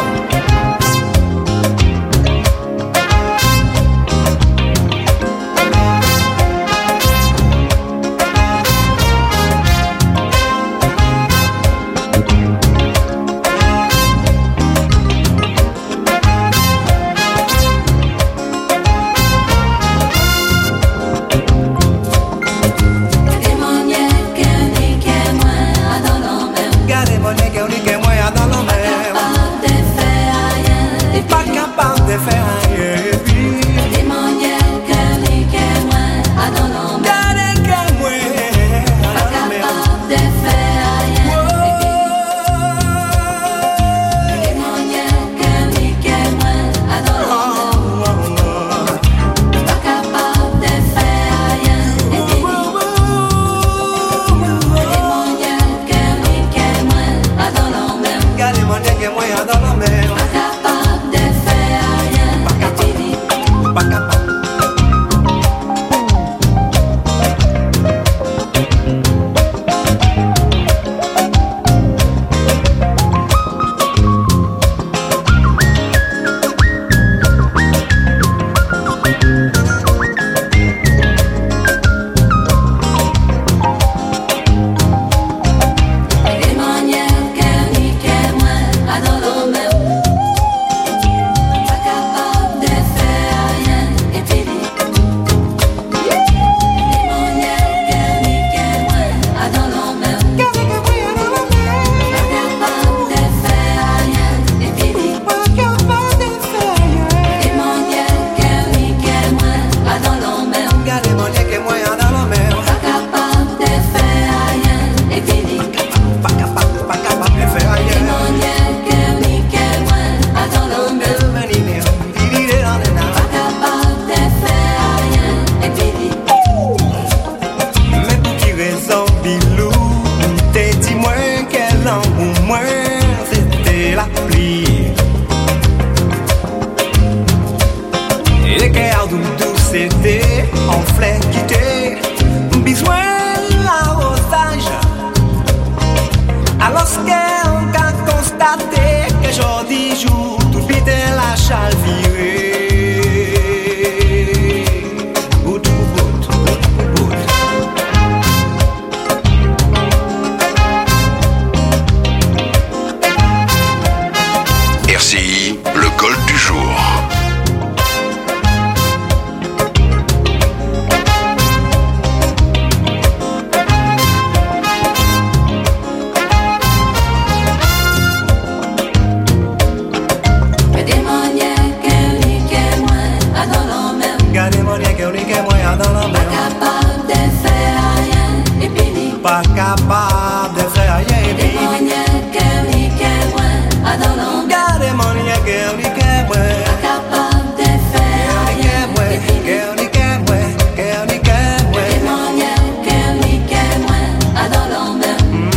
Speaker 8: pas capable de faire rien. Des manières qu'elle n'y qu'elle moins, à dans l'ombre. Des manières qu'elle n'y qu'elle moins, capable de faire rien. Qu'elle n'y qu'elle moins, qu'elle n'y qu'elle moins. Des manières qu'elle n'y qu'elle moins, à dans l'ombre.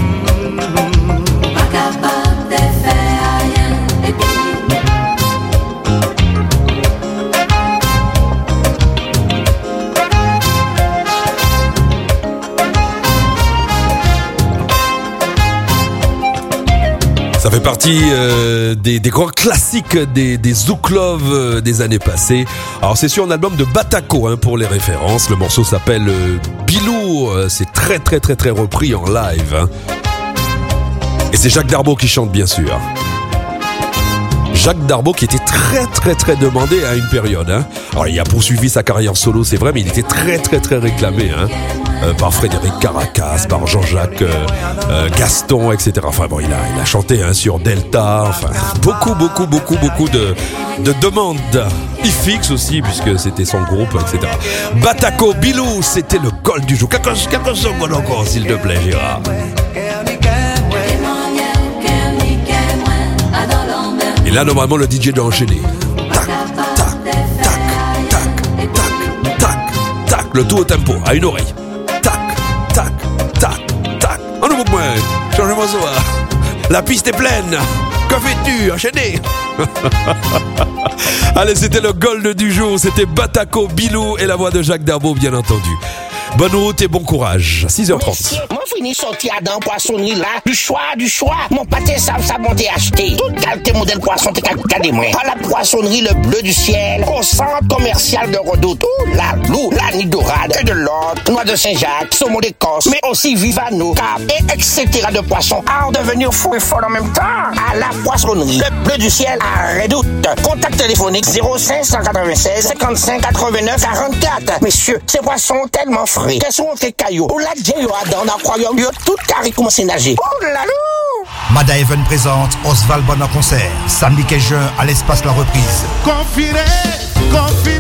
Speaker 8: Pas capable de faire rien. Et puis
Speaker 4: Ça fait partie euh, des, des grands classiques des, des Zouk Love euh, des années passées. Alors c'est sur un album de Batako hein, pour les références. Le morceau s'appelle euh, Bilou. Euh, c'est très très très très repris en live. Hein. Et c'est Jacques Darbo qui chante bien sûr. Jacques Darbo qui était très très très demandé à une période. Hein. Alors il a poursuivi sa carrière solo, c'est vrai, mais il était très très très réclamé hein. euh, par Frédéric Caracas, par Jean-Jacques euh, euh, Gaston, et cetera. Enfin bon, il a il a chanté hein, sur Delta. Enfin beaucoup beaucoup beaucoup beaucoup de de demandes. I F X aussi puisque c'était son groupe, et cetera. Batako, Bilou, c'était le goal du jour. Quelques quelques secondes encore, s'il te plaît, Gérard. Et là, normalement, le D J doit enchaîner. Tac, tac, tac, tac, tac, tac, tac. Le tout au tempo, à une oreille. Tac, tac, tac, tac. En nouveau point. Changez-moi ça. La piste est pleine. Que fais-tu? Enchaînez. Allez, c'était le gold du jour. C'était Batako, Bilou et la voix de Jacques Darbo, bien entendu. Bonne route et bon courage. six heures trente.
Speaker 9: Moi, fini sortir dans poissonnerie là. Du choix, du choix. Mon pâté, ça, ça m'a acheté. Toute qualité modèle poisson, t'es calé moi. Par la poissonnerie, le bleu du ciel. Au centre commercial de Redoute. Ouh, la lou, la nid dorade. Et de l'autre. Noix de Saint-Jacques. Saumon d'Écosse. Mais aussi Vivano, Cap, et et cetera de poissons. À en devenir fou et fort en même temps. À la poissonnerie. Le bleu du ciel à Redoute. Contact téléphonique zéro cinq cent quatre-vingt-seize cinquante-cinq quatre-vingt-neuf quarante-quatre. Messieurs, ces poissons tellement frais. Qu'est-ce qu'on fait caillou? Ou la djéyo dans l'aquarium, yo tout carré commencé à nager. Oh là là!
Speaker 11: Mada Even présente Oswald Bon en concert. Samedi quinze juin à l'espace La Reprise.
Speaker 8: Confidé, confidé.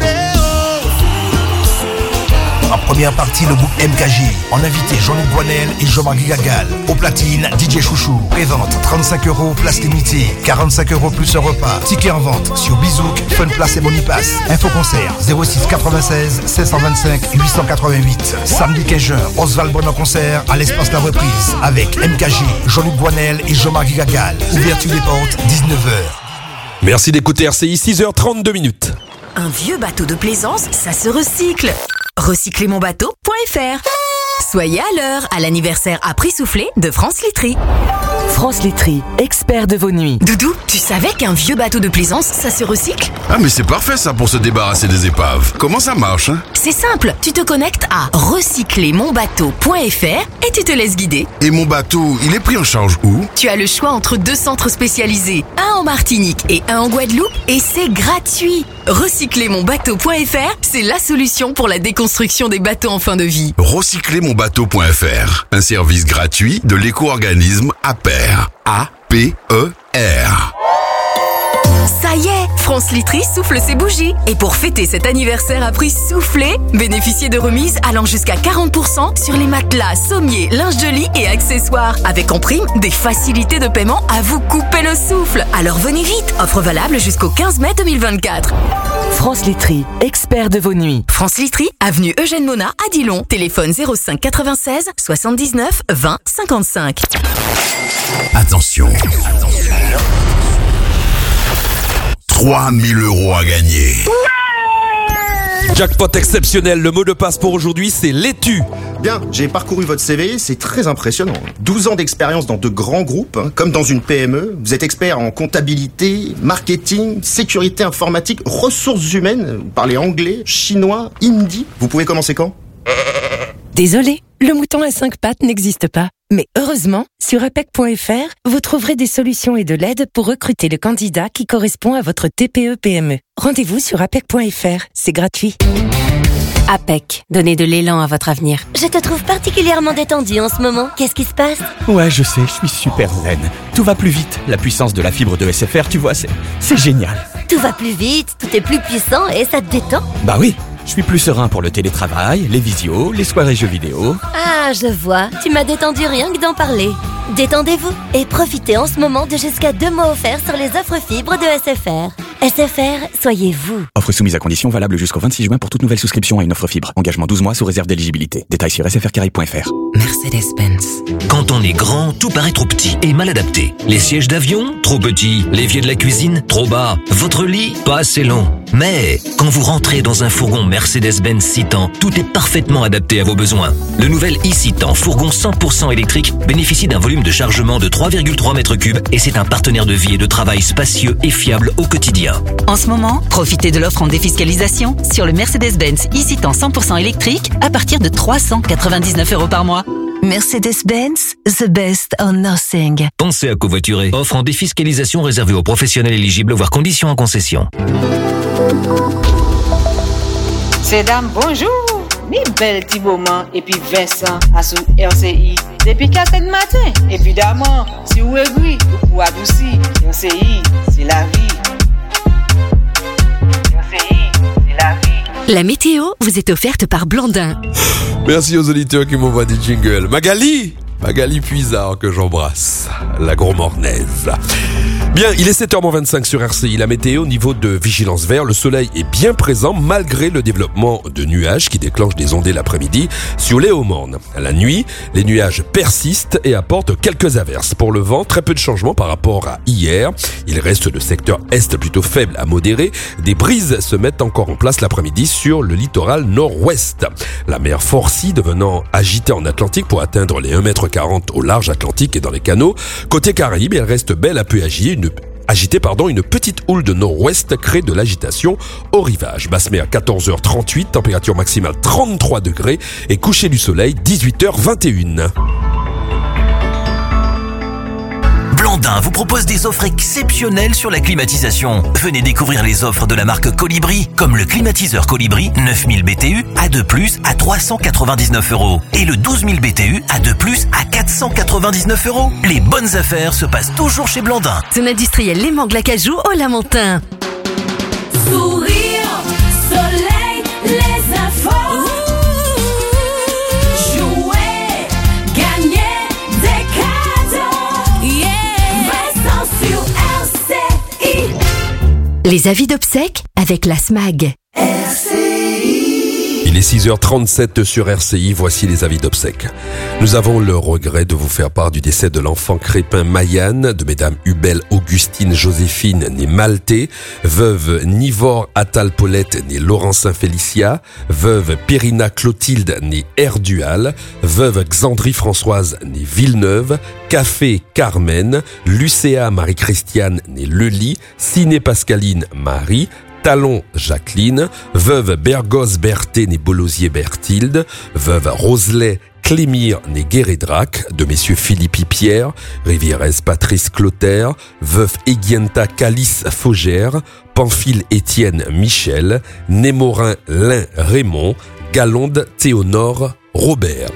Speaker 11: En première partie, le groupe M K J. En invité, Jean-Luc Boinel et Jean-Marc Gagal. Au platine, D J Chouchou. Prévente, trente-cinq euros, place limitée. quarante-cinq euros plus un repas. Ticket en vente sur Bizouk, Funplace et Monipass. Info concert, zéro six quatre-vingt-seize cinq cent vingt-cinq huit cent quatre-vingt-huit. Samedi quinze juin, Oswald Bon en concert à l'espace La Reprise. Avec M K J, Jean-Luc Boinel et Jean-Marc Gagal. Ouverture des portes, dix-neuf heures.
Speaker 4: Merci d'écouter R C I, six heures trente-deux minutes.
Speaker 2: Un vieux bateau de plaisance, ça se recycle. recycler mon bateau point f r. Soyez à l'heure à l'anniversaire à prix soufflé de France Laiterie.
Speaker 3: France Laiterie, expert de vos nuits.
Speaker 2: Doudou, tu savais qu'un vieux bateau de plaisance, ça se recycle?
Speaker 17: Ah mais c'est parfait ça pour se débarrasser des épaves. Comment ça marche hein?
Speaker 2: C'est simple, tu te connectes à recycler mon bateau point f r et tu te laisses guider.
Speaker 17: Et mon bateau, il est pris en charge où?
Speaker 2: Tu as le choix entre deux centres spécialisés, un en Martinique et un en Guadeloupe, et c'est gratuit. recycler mon bateau point f r, c'est la solution pour la déconstruction des bateaux en fin de vie.
Speaker 17: recycler mon bateau point f r, un service gratuit de l'éco-organisme A P E R. A P E R.
Speaker 2: Ça y est, France Laiterie souffle ses bougies. Et pour fêter cet anniversaire à prix soufflé, bénéficiez de remises allant jusqu'à quarante pour cent sur les matelas, sommiers, linge de lit et accessoires. Avec en prime des facilités de paiement à vous couper le souffle. Alors venez vite, offre valable jusqu'au quinze mai deux mille vingt-quatre.
Speaker 3: France Laiterie, expert de vos nuits.
Speaker 2: France Laiterie, avenue Eugène Monat à Dillon. Téléphone zéro cinq quatre-vingt-seize soixante-dix-neuf vingt cinquante-cinq.
Speaker 17: Attention. trois mille euros à gagner.
Speaker 4: Jackpot exceptionnel, le mot de passe pour aujourd'hui, c'est laitue.
Speaker 13: Bien, j'ai parcouru votre C V, c'est très impressionnant. douze ans d'expérience dans de grands groupes, hein, comme dans une P M E. Vous êtes expert en comptabilité, marketing, sécurité informatique, ressources humaines. Vous parlez anglais, chinois, hindi. Vous pouvez commencer quand?
Speaker 15: Désolé, le mouton à cinq pattes n'existe pas. Mais heureusement, sur apec point f r, vous trouverez des solutions et de l'aide pour recruter le candidat qui correspond à votre T P E P M E. Rendez-vous sur apec point f r, c'est gratuit.
Speaker 16: A P E C, donnez de l'élan à votre avenir.
Speaker 26: Je te trouve particulièrement détendu en ce moment. Qu'est-ce qui se passe?
Speaker 27: Ouais, je sais, je suis super zen. Tout va plus vite. La puissance de la fibre de S F R, tu vois, c'est, c'est génial.
Speaker 26: Tout va plus vite, tout est plus puissant et ça te détend?
Speaker 27: Bah oui. Je suis plus serein pour le télétravail, les visios, les soirées jeux vidéo.
Speaker 26: Ah, je vois. Tu m'as détendu rien que d'en parler. Détendez-vous et profitez en ce moment de jusqu'à deux mois offerts sur les offres fibres de S F R. S F R, soyez vous.
Speaker 27: Offre soumise à condition valable jusqu'au vingt-six juin pour toute nouvelle souscription à une offre fibre. Engagement douze mois sous réserve d'éligibilité. Détails sur s f r caraïbes point f r.
Speaker 18: Mercedes-Benz. Quand on est grand, tout paraît trop petit et mal adapté. Les sièges d'avion, trop petits. L'évier de la cuisine, trop bas. Votre lit, pas assez long. Mais quand vous rentrez dans un fourgon Mercedes-Benz Citan, tout est parfaitement adapté à vos besoins. Le nouvel e-Citan, fourgon cent pour cent électrique, bénéficie d'un volume de chargement de trois virgule trois mètres cubes et c'est un partenaire de vie et de travail spacieux et fiable au quotidien.
Speaker 19: En ce moment, profitez de l'offre en défiscalisation sur le Mercedes-Benz e-Citan cent pour cent électrique à partir de trois cent quatre-vingt-dix-neuf euros par mois.
Speaker 21: Mercedes-Benz, the best or nothing.
Speaker 18: Pensez à covoiturer. Offre en défiscalisation réservée aux professionnels éligibles, voire conditions en concession.
Speaker 22: C'est dame, bonjour. Ni belle petit moment et puis Vincent à sous R C I depuis quatre heures du matin. Évidemment, si vous aigri, vous pouvez adoucir. R C I, c'est la vie. R C I, c'est la vie.
Speaker 2: La météo vous est offerte par Blandin.
Speaker 4: Merci aux auditeurs qui m'envoient des jingles. Magali Magali Puisard que j'embrasse, la Gros-Mornaise. Bien, il est sept heures vingt-cinq sur R C I. La météo, niveau de vigilance vert, le soleil est bien présent malgré le développement de nuages qui déclenchent des ondées l'après-midi sur les Hauts-Mornes. La nuit, les nuages persistent et apportent quelques averses. Pour le vent, très peu de changements par rapport à hier. Il reste le secteur est plutôt faible à modéré. Des brises se mettent encore en place l'après-midi sur le littoral nord-ouest. La mer Forcy devenant agitée en Atlantique pour atteindre les un mètre quarante au large Atlantique et dans les canaux. Côté Caraïbes, elle reste belle à peu agitée. Une Agité, pardon, une petite houle de nord-ouest crée de l'agitation au rivage. Basse mer quatorze heures trente-huit, température maximale trente-trois degrés et coucher du soleil dix-huit heures vingt et une.
Speaker 18: Blandin vous propose des offres exceptionnelles sur la climatisation. Venez découvrir les offres de la marque Colibri, comme le climatiseur Colibri neuf mille B T U à deux plus à trois cent quatre-vingt-dix-neuf euros et le douze mille B T U à deux plus à quatre cent quatre-vingt-dix-neuf euros. Les bonnes affaires se passent toujours chez Blandin.
Speaker 2: Son industriel Les Mangues Lacajou au Lamentin.
Speaker 8: Sourire, soleil, les infos. Jouer, gagner des cadeaux. Yeah. Vincent sur R C I.
Speaker 2: Les avis d'obsèques avec la S M A G.
Speaker 8: R C I.
Speaker 4: Il est six heures trente-sept sur R C I, voici les avis d'obsèques. Nous avons le regret de vous faire part du décès de l'enfant Crépin Mayanne, de mesdames Hubel Augustine Joséphine, née Maltais, veuve Nivore Attal Paulette, née Laurencin Félicia, veuve Périna Clotilde, née Erdual, veuve Xandrie Françoise, née Villeneuve, Café Carmen, Lucéa Marie-Christiane, née Lely, Ciné Pascaline Marie, Talon Jacqueline, veuve Bergos Berthé née Bolosier Berthilde, veuve Roselet Clémire née Guérédrac, de messieurs Philippi Pierre, Rivierez Patrice Clotaire, veuf Eguienta Calice Faugère, Pamphile Étienne Michel, Némorin Lin Raymond, Galonde Théonore Robert.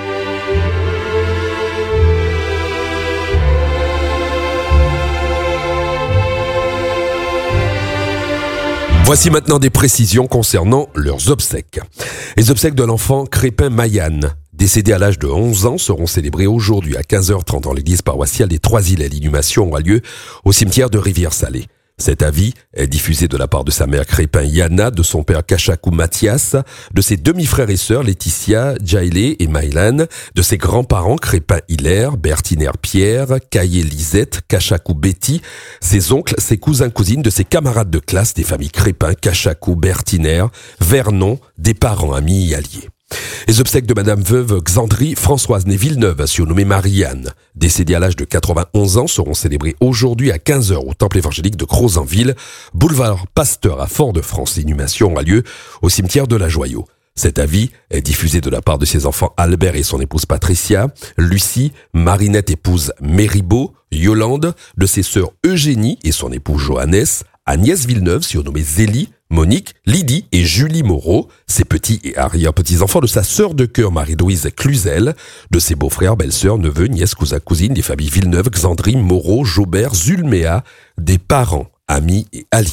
Speaker 4: Voici maintenant des précisions concernant leurs obsèques. Les obsèques de l'enfant Crépin Mayanne, décédé à l'âge de onze ans, seront célébrées aujourd'hui à quinze heures trente dans l'église paroissiale des Trois-Îles. L'inhumation aura lieu au cimetière de Rivière-Salée. Cet avis est diffusé de la part de sa mère Crépin Yana, de son père Kachakou Mathias, de ses demi-frères et sœurs Laetitia, Jailé et Maïlan, de ses grands-parents Crépin Hilaire, Bertiner Pierre, Caillé Lisette, Kachakou Betty, ses oncles, ses cousins, cousines, de ses camarades de classe, des familles Crépin, Kachakou, Bertiner, Vernon, des parents, amis et alliés. Les obsèques de Madame veuve Xandrie Françoise née Villeneuve, surnommée Marie-Anne, décédée à l'âge de quatre-vingt-onze ans, seront célébrées aujourd'hui à quinze heures au temple évangélique de Crozanville, boulevard Pasteur à Fort-de-France. L'inhumation a lieu au cimetière de la Joyau. Cet avis est diffusé de la part de ses enfants Albert et son épouse Patricia, Lucie, Marinette épouse Méribaud, Yolande, de ses sœurs Eugénie et son époux Johannes, Agnès Villeneuve, surnommée Zélie, Monique, Lydie et Julie Moreau, ses petits et arrière-petits-enfants de sa sœur de cœur Marie-Louise Cluzel, de ses beaux-frères, belles-sœurs, neveux, nièces, cousins, cousines, des familles Villeneuve, Xandrie, Moreau, Jaubert, Zulméa, des parents, amis et alliés.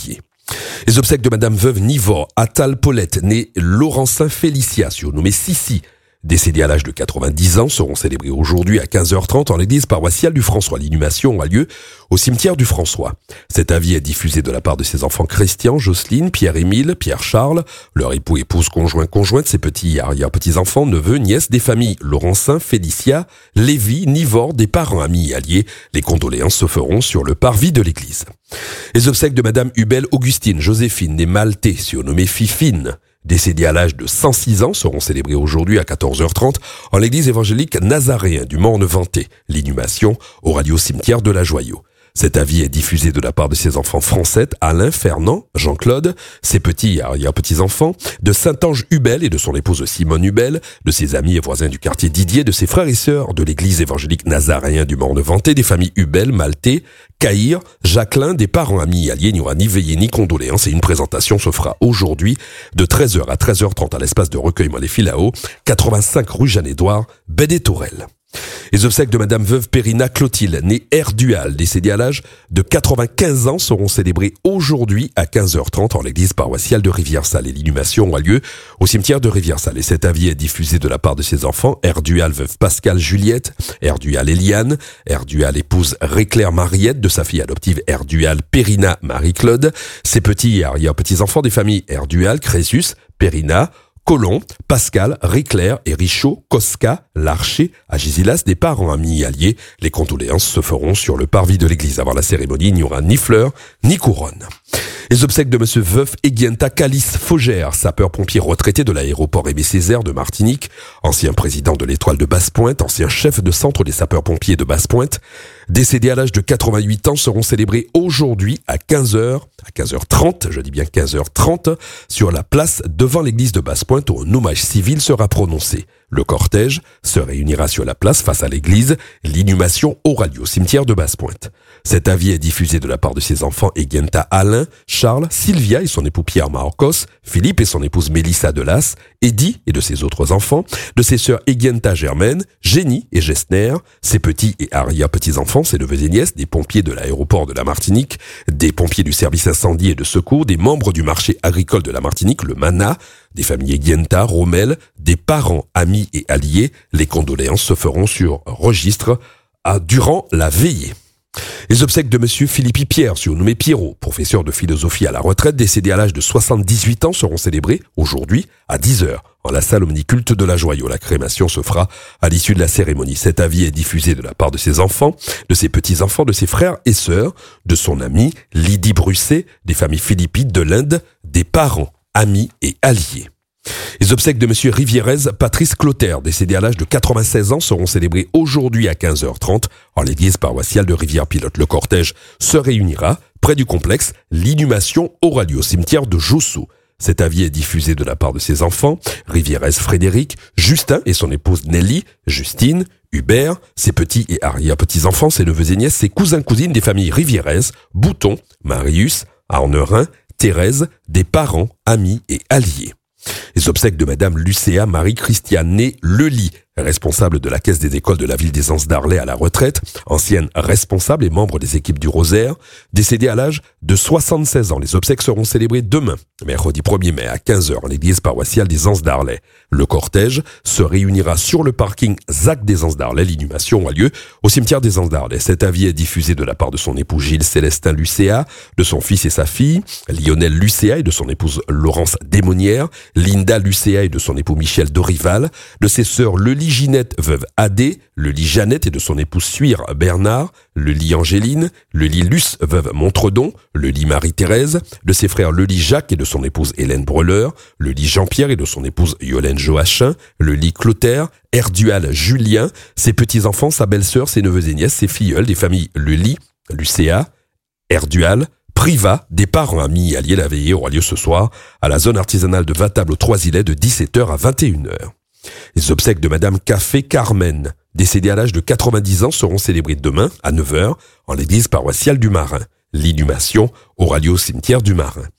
Speaker 4: Les obsèques de Madame Veuve Nivor Attal Paulette, née Laurencin Félicia, surnommée Sissi, décédée à l'âge de quatre-vingt-dix ans, seront célébrées aujourd'hui à quinze heures trente en l'église paroissiale du François. L'inhumation a lieu au cimetière du François. Cet avis est diffusé de la part de ses enfants Christian, Jocelyne, Pierre-Émile, Pierre-Charles, leur époux, épouse, conjoint, conjointe, ses petits et arrière-petits-enfants, neveux, nièces, des familles Laurencin, Félicia, Lévy, Nivor, des parents, amis et alliés. Les condoléances se feront sur le parvis de l'église. Les obsèques de Madame Hubel Augustine Joséphine, née Maltais, surnommée Fifine, décédée à l'âge de cent six ans, seront célébrées aujourd'hui à quatorze heures trente en l'église évangélique nazaréen du Morne-Venté. L'inhumation aura lieu au cimetière de la Joyau. Cet avis est diffusé de la part de ses enfants Français, Alain, Fernand, Jean-Claude, ses petits et arrière-petits-enfants, de Saint-Ange Hubel et de son épouse Simone Hubel, de ses amis et voisins du quartier Didier, de ses frères et sœurs de l'église évangélique nazaréen du Morne-Venté, des familles Hubel, Maltais, Caïr, Jacquelin, des parents, amis et alliés. Il n'y aura ni veillée ni condoléances et une présentation se fera aujourd'hui de treize heures à treize heures trente à l'espace de recueillement Les Filao, quatre-vingt-cinq rue Jeanne-Édouard, baie des Tourelles. Les obsèques de Madame Veuve Périna Clotilde, née Erdual, décédée à l'âge de quatre-vingt-quinze ans, seront célébrées aujourd'hui à quinze heures trente en l'église paroissiale de Rivière-Salée. Et l'inhumation a lieu au cimetière de Rivière-Salée. Cet avis est diffusé de la part de ses enfants Erdual veuve Pascal Juliette, Erdual Eliane, Erdual épouse Réclaire Mariette, de sa fille adoptive Erdual Périna Marie-Claude, ses petits et arrière-petits-enfants des familles Erdual, Crésus, Périna, Colomb, Pascal, Réclair et Richaud, Cosca, Larcher, Agisilas, des parents, amis et alliés. Les condoléances se feront sur le parvis de l'église. Avant la cérémonie, il n'y aura ni fleurs, ni couronne. Les obsèques de Monsieur Veuf Eguienta Calice Faugère, sapeur-pompier retraité de l'aéroport Aimé Césaire de Martinique, ancien président de l'Étoile de Basse-Pointe, ancien chef de centre des sapeurs-pompiers de Basse-Pointe, décédé à l'âge de quatre-vingt-huit ans, seront célébrés aujourd'hui à quinze heures, à quinze heures trente, je dis bien quinze heures trente, sur la place devant l'église de Basse-Pointe où un hommage civil sera prononcé. Le cortège se réunira sur la place face à l'église. L'inhumation aura lieu au cimetière de Basse-Pointe. Cet avis est diffusé de la part de ses enfants Eguienta Alain, Charles, Sylvia et son époux Pierre Marcos, Philippe et son épouse Mélissa Delas, Eddie et de ses autres enfants, de ses sœurs Eguienta Germaine, Génie et Gessner, ses petits et arrière-petits-enfants, ses neveux et nièces, des pompiers de l'aéroport de la Martinique, des pompiers du service incendie et de secours, des membres du marché agricole de la Martinique, le MANA, des familles Eguienta, Rommel, des parents, amis et alliés. Les condoléances se feront sur registre à, durant la veillée. Les obsèques de Monsieur Philippe Pierre, surnommé Pierrot, professeur de philosophie à la retraite, décédé à l'âge de soixante-dix-huit ans, seront célébrées aujourd'hui à dix heures en la salle omniculte de la Joyau. La crémation se fera à l'issue de la cérémonie. Cet avis est diffusé de la part de ses enfants, de ses petits-enfants, de ses frères et sœurs, de son amie Lydie Brusset, des familles Philippides de l'Inde, des parents, amis et alliés. Les obsèques de Monsieur Rivierez Patrice Clotaire, décédé à l'âge de quatre-vingt-seize ans, seront célébrées aujourd'hui à quinze heures trente en l'église paroissiale de Rivière-Pilote. Le cortège se réunira près du complexe. L'inhumation aura lieu au cimetière de Jossou. Cet avis est diffusé de la part de ses enfants, Rivierez Frédéric, Justin et son épouse Nelly, Justine, Hubert, ses petits et arrière-petits-enfants, ses neveux et nièces, ses cousins-cousines des familles Rivierez, Bouton, Marius, Arnerin, Thérèse, des parents, amis et alliés. Les obsèques de Madame Lucéa Marie-Christiane, née Lely, responsable de la caisse des écoles de la ville des Anses d'Arlay à la retraite, ancienne responsable et membre des équipes du Rosaire, décédée à l'âge de soixante-seize ans. Les obsèques seront célébrées demain, mercredi premier mai à quinze heures en l'église paroissiale des Anses d'Arlay. Le cortège se réunira sur le parking ZAC des Anses d'Arlay. L'inhumation a lieu au cimetière des Anses d'Arlay. Cet avis est diffusé de la part de son époux Gilles Célestin Lucéa, de son fils et sa fille, Lionel Lucéa et de son épouse Laurence Démonière, Linda Lucéa et de son époux Michel Dorival, de ses sœurs Lely Ginette veuve Adé, Lely Jeannette et de son époux Suire Bernard, Lely Angéline, Lely Luce veuve Montredon, Lely Marie-Thérèse, de ses frères Lely Jacques et de son épouse Hélène Breleur, Lely Jean-Pierre et de son épouse Yolène Joachim, Lely Clotaire, Erdual Julien, ses petits-enfants, sa belle-sœur, ses neveux et nièces, ses filleuls, des familles Lely, Lucéa, Erdual, Priva, des parents, amis et alliés. La veillée aura lieu ce soir à la zone artisanale de Vatable aux Trois-Îlets de dix-sept heures à vingt et une heures. Les obsèques de Madame Café Carmen, décédée à l'âge de quatre-vingt-dix ans, seront célébrées demain à neuf heures en l'église paroissiale du Marin. L'inhumation aura lieu au cimetière du Marin.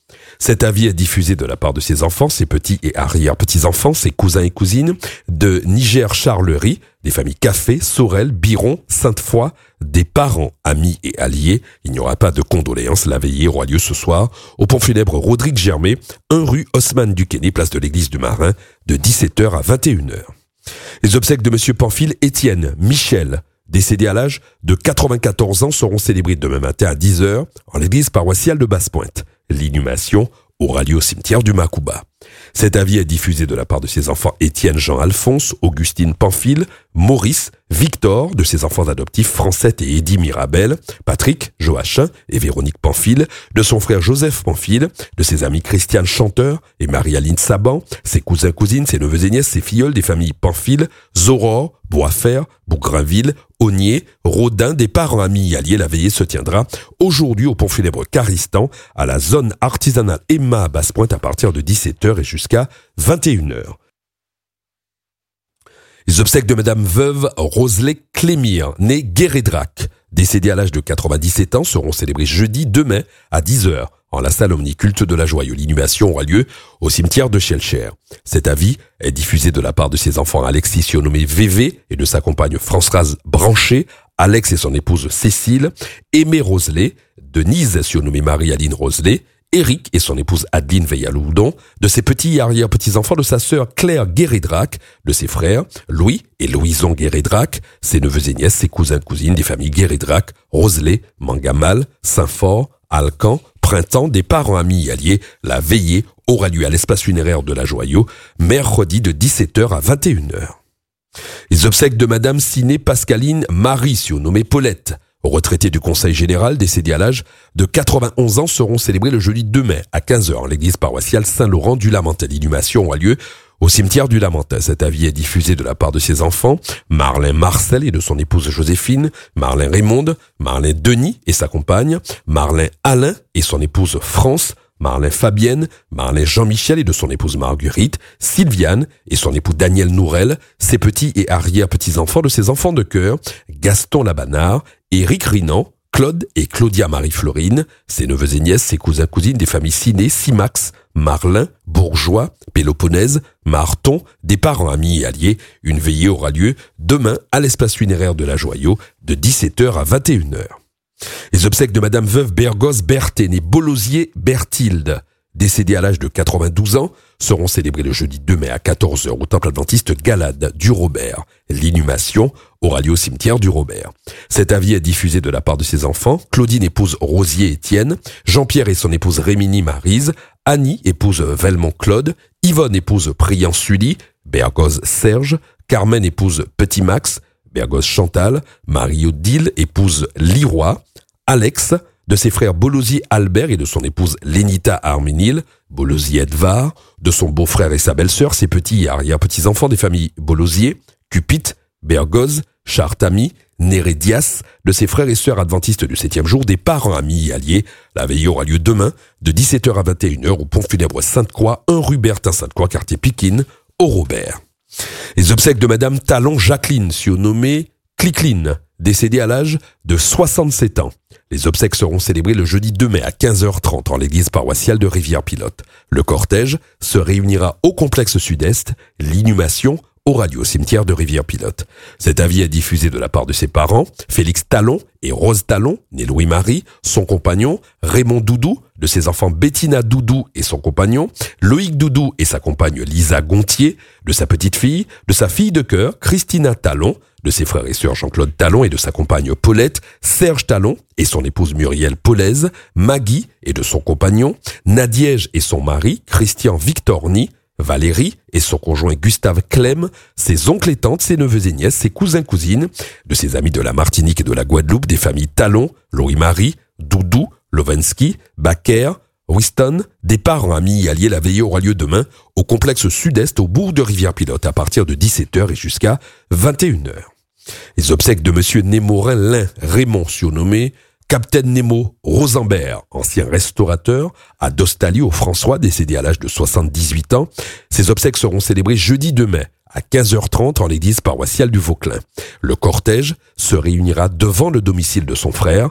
Speaker 4: Cet avis est diffusé de la part de ses enfants, ses petits et arrière-petits-enfants, ses cousins et cousines de Niger-Charlery, des familles Café, Sorel, Biron, Sainte-Foy, des parents, amis et alliés. Il n'y aura pas de condoléances. La veillée aura lieu ce soir au pont funèbre Rodrigue Germay, un rue Haussmann du Quesnay, place de l'église du Marin, de dix-sept heures à vingt et une heures. Les obsèques de monsieur Pamphile Étienne Michel, décédé à l'âge de quatre-vingt-quatorze ans, seront célébrés demain matin à dix heures en l'église paroissiale de Basse-Pointe. L'inhumation aura lieu au cimetière du Macouba. Cet avis est diffusé de la part de ses enfants Étienne Jean-Alphonse, Augustine Pamphile, Maurice, Victor, de ses enfants adoptifs Francette et Eddie Mirabel, Patrick, Joachim et Véronique Pamphile, de son frère Joseph Pamphile, de ses amis Christiane Chanteur et Marie-Aline Saban, ses cousins, cousines, ses neveux et nièces, ses filleuls des familles Pamphile, Zoror, Boisfer, Bougrainville, Ognier, Rodin, des parents amis et alliés. La veillée se tiendra aujourd'hui au pont funèbre Caristan, à la zone artisanale Emma à Basse-Pointe à partir de dix-sept heures et jusqu'à vingt et une heures. Les obsèques de Madame Veuve Roselay Clémire, née Guérédrac, décédée à l'âge de quatre-vingt-dix-sept ans, seront célébrées jeudi deux mai à dix heures en la salle omniculte de la Joyeuse. L'inhumation aura lieu au cimetière de Schellcher. Cet avis est diffusé de la part de ses enfants Alexis, surnommé V V, et de sa compagne Françoise Branché, Alex et son épouse Cécile, Aimé Roselay, Denise, surnommée Marie-Aline Roselay, Éric et son épouse Adeline Veillaloudon, de ses petits et arrière-petits-enfants, de sa sœur Claire Guérédrac, de ses frères Louis et Louison Guérédrac, ses neveux et nièces, ses cousins et cousines des familles Guérédrac, Roselay, Mangamal, Saint-Fort, Alcan, Printemps, des parents amis et alliés. La veillée aura lieu à l'espace funéraire de la Joyeuse, mercredi de dix-sept heures à vingt et une heures. Les obsèques de Madame Ciné Pascaline Marie, surnommée Paulette, retraitée du Conseil général, décédée à l'âge de quatre-vingt-onze ans, seront célébrées le jeudi deux mai à quinze heures en l'église paroissiale Saint-Laurent du Lamentin. L'inhumation aura lieu au cimetière du Lamentin. Cet avis est diffusé de la part de ses enfants, Marlin Marcel et de son épouse Joséphine, Marlin Raymonde, Marlin Denis et sa compagne, Marlin Alain et son épouse France, Marlin Fabienne, Marlin Jean-Michel et de son épouse Marguerite, Sylviane et son époux Daniel Nourel, ses petits et arrière-petits-enfants de ses enfants de cœur, Gaston Labanard, Éric Rinan, Claude et Claudia Marie-Florine, ses neveux et nièces, ses cousins cousines des familles Ciné, Simax, Marlin, Bourgeois, Péloponnèse, Marton, des parents amis et alliés. Une veillée aura lieu demain à l'espace funéraire de la Joyeuse de dix-sept heures à vingt et une heures. Les obsèques de Madame Veuve Bergos Berthé, née Bolosier Berthilde, décédée à l'âge de quatre-vingt-douze ans, seront célébrées le jeudi deux mai à quatorze heures au temple adventiste Galade du Robert. L'inhumation aura lieu au cimetière du Robert. Cet avis est diffusé de la part de ses enfants, Claudine épouse Rosier Étienne, Jean-Pierre et son épouse Réminie Maryse, Annie épouse Velmont Claude, Yvonne épouse Priant Sully, Bergos Serge, Carmen épouse Petit Max, Bergos Chantal, Marie-Odile épouse Liroy, Alex, de ses frères Bolosier Albert et de son épouse Lénita Arminil, Bolosier Edvar, de son beau-frère et sa belle-sœur, ses petits et arrière-petits-enfants des familles Bolosier, Cupit, Bergoz, Chartami, Nérédias, de ses frères et sœurs adventistes du septième jour, des parents amis et alliés. La veillée aura lieu demain, de dix-sept heures à vingt et une heures au pont funèbre Sainte-Croix, un rue Bertin-Sainte-Croix, quartier Pikine, au Robert. Les obsèques de Madame Talon Jacqueline, surnommée Clicline, décédée à l'âge de soixante-sept ans. Les obsèques seront célébrées le jeudi deux mai à quinze heures trente en l'église paroissiale de Rivière-Pilote. Le cortège se réunira au complexe sud-est. L'inhumation aura lieu au cimetière de Rivière-Pilote. Cet avis est diffusé de la part de ses parents, Félix Talon et Rose Talon, née Louis-Marie, son compagnon, Raymond Doudou, de ses enfants Bettina Doudou et son compagnon, Loïc Doudou et sa compagne Lisa Gontier, de sa petite fille, de sa fille de cœur, Christina Talon, de ses frères et sœurs Jean-Claude Talon et de sa compagne Paulette, Serge Talon et son épouse Muriel Paulaise, Maggie et de son compagnon, Nadiège et son mari, Christian Victorny, Valérie et son conjoint Gustave Clem, ses oncles et tantes, ses neveux et nièces, ses cousins cousines, de ses amis de la Martinique et de la Guadeloupe, des familles Talon, Louis-Marie, Doudou, Lovensky, Baker, Winston, des parents amis et alliés. La veillée aura lieu demain au complexe sud-est au bourg de Rivière-Pilote à partir de dix-sept heures et jusqu'à vingt et une heures. Les obsèques de monsieur Némorin Lin Raymond, surnommé Capitaine Nemo Rosenberg, ancien restaurateur à Dostali au François, décédé à l'âge de soixante-dix-huit ans. Ses obsèques seront célébrées jeudi deux mai à quinze heures trente en l'église paroissiale du Vauclin. Le cortège se réunira devant le domicile de son frère,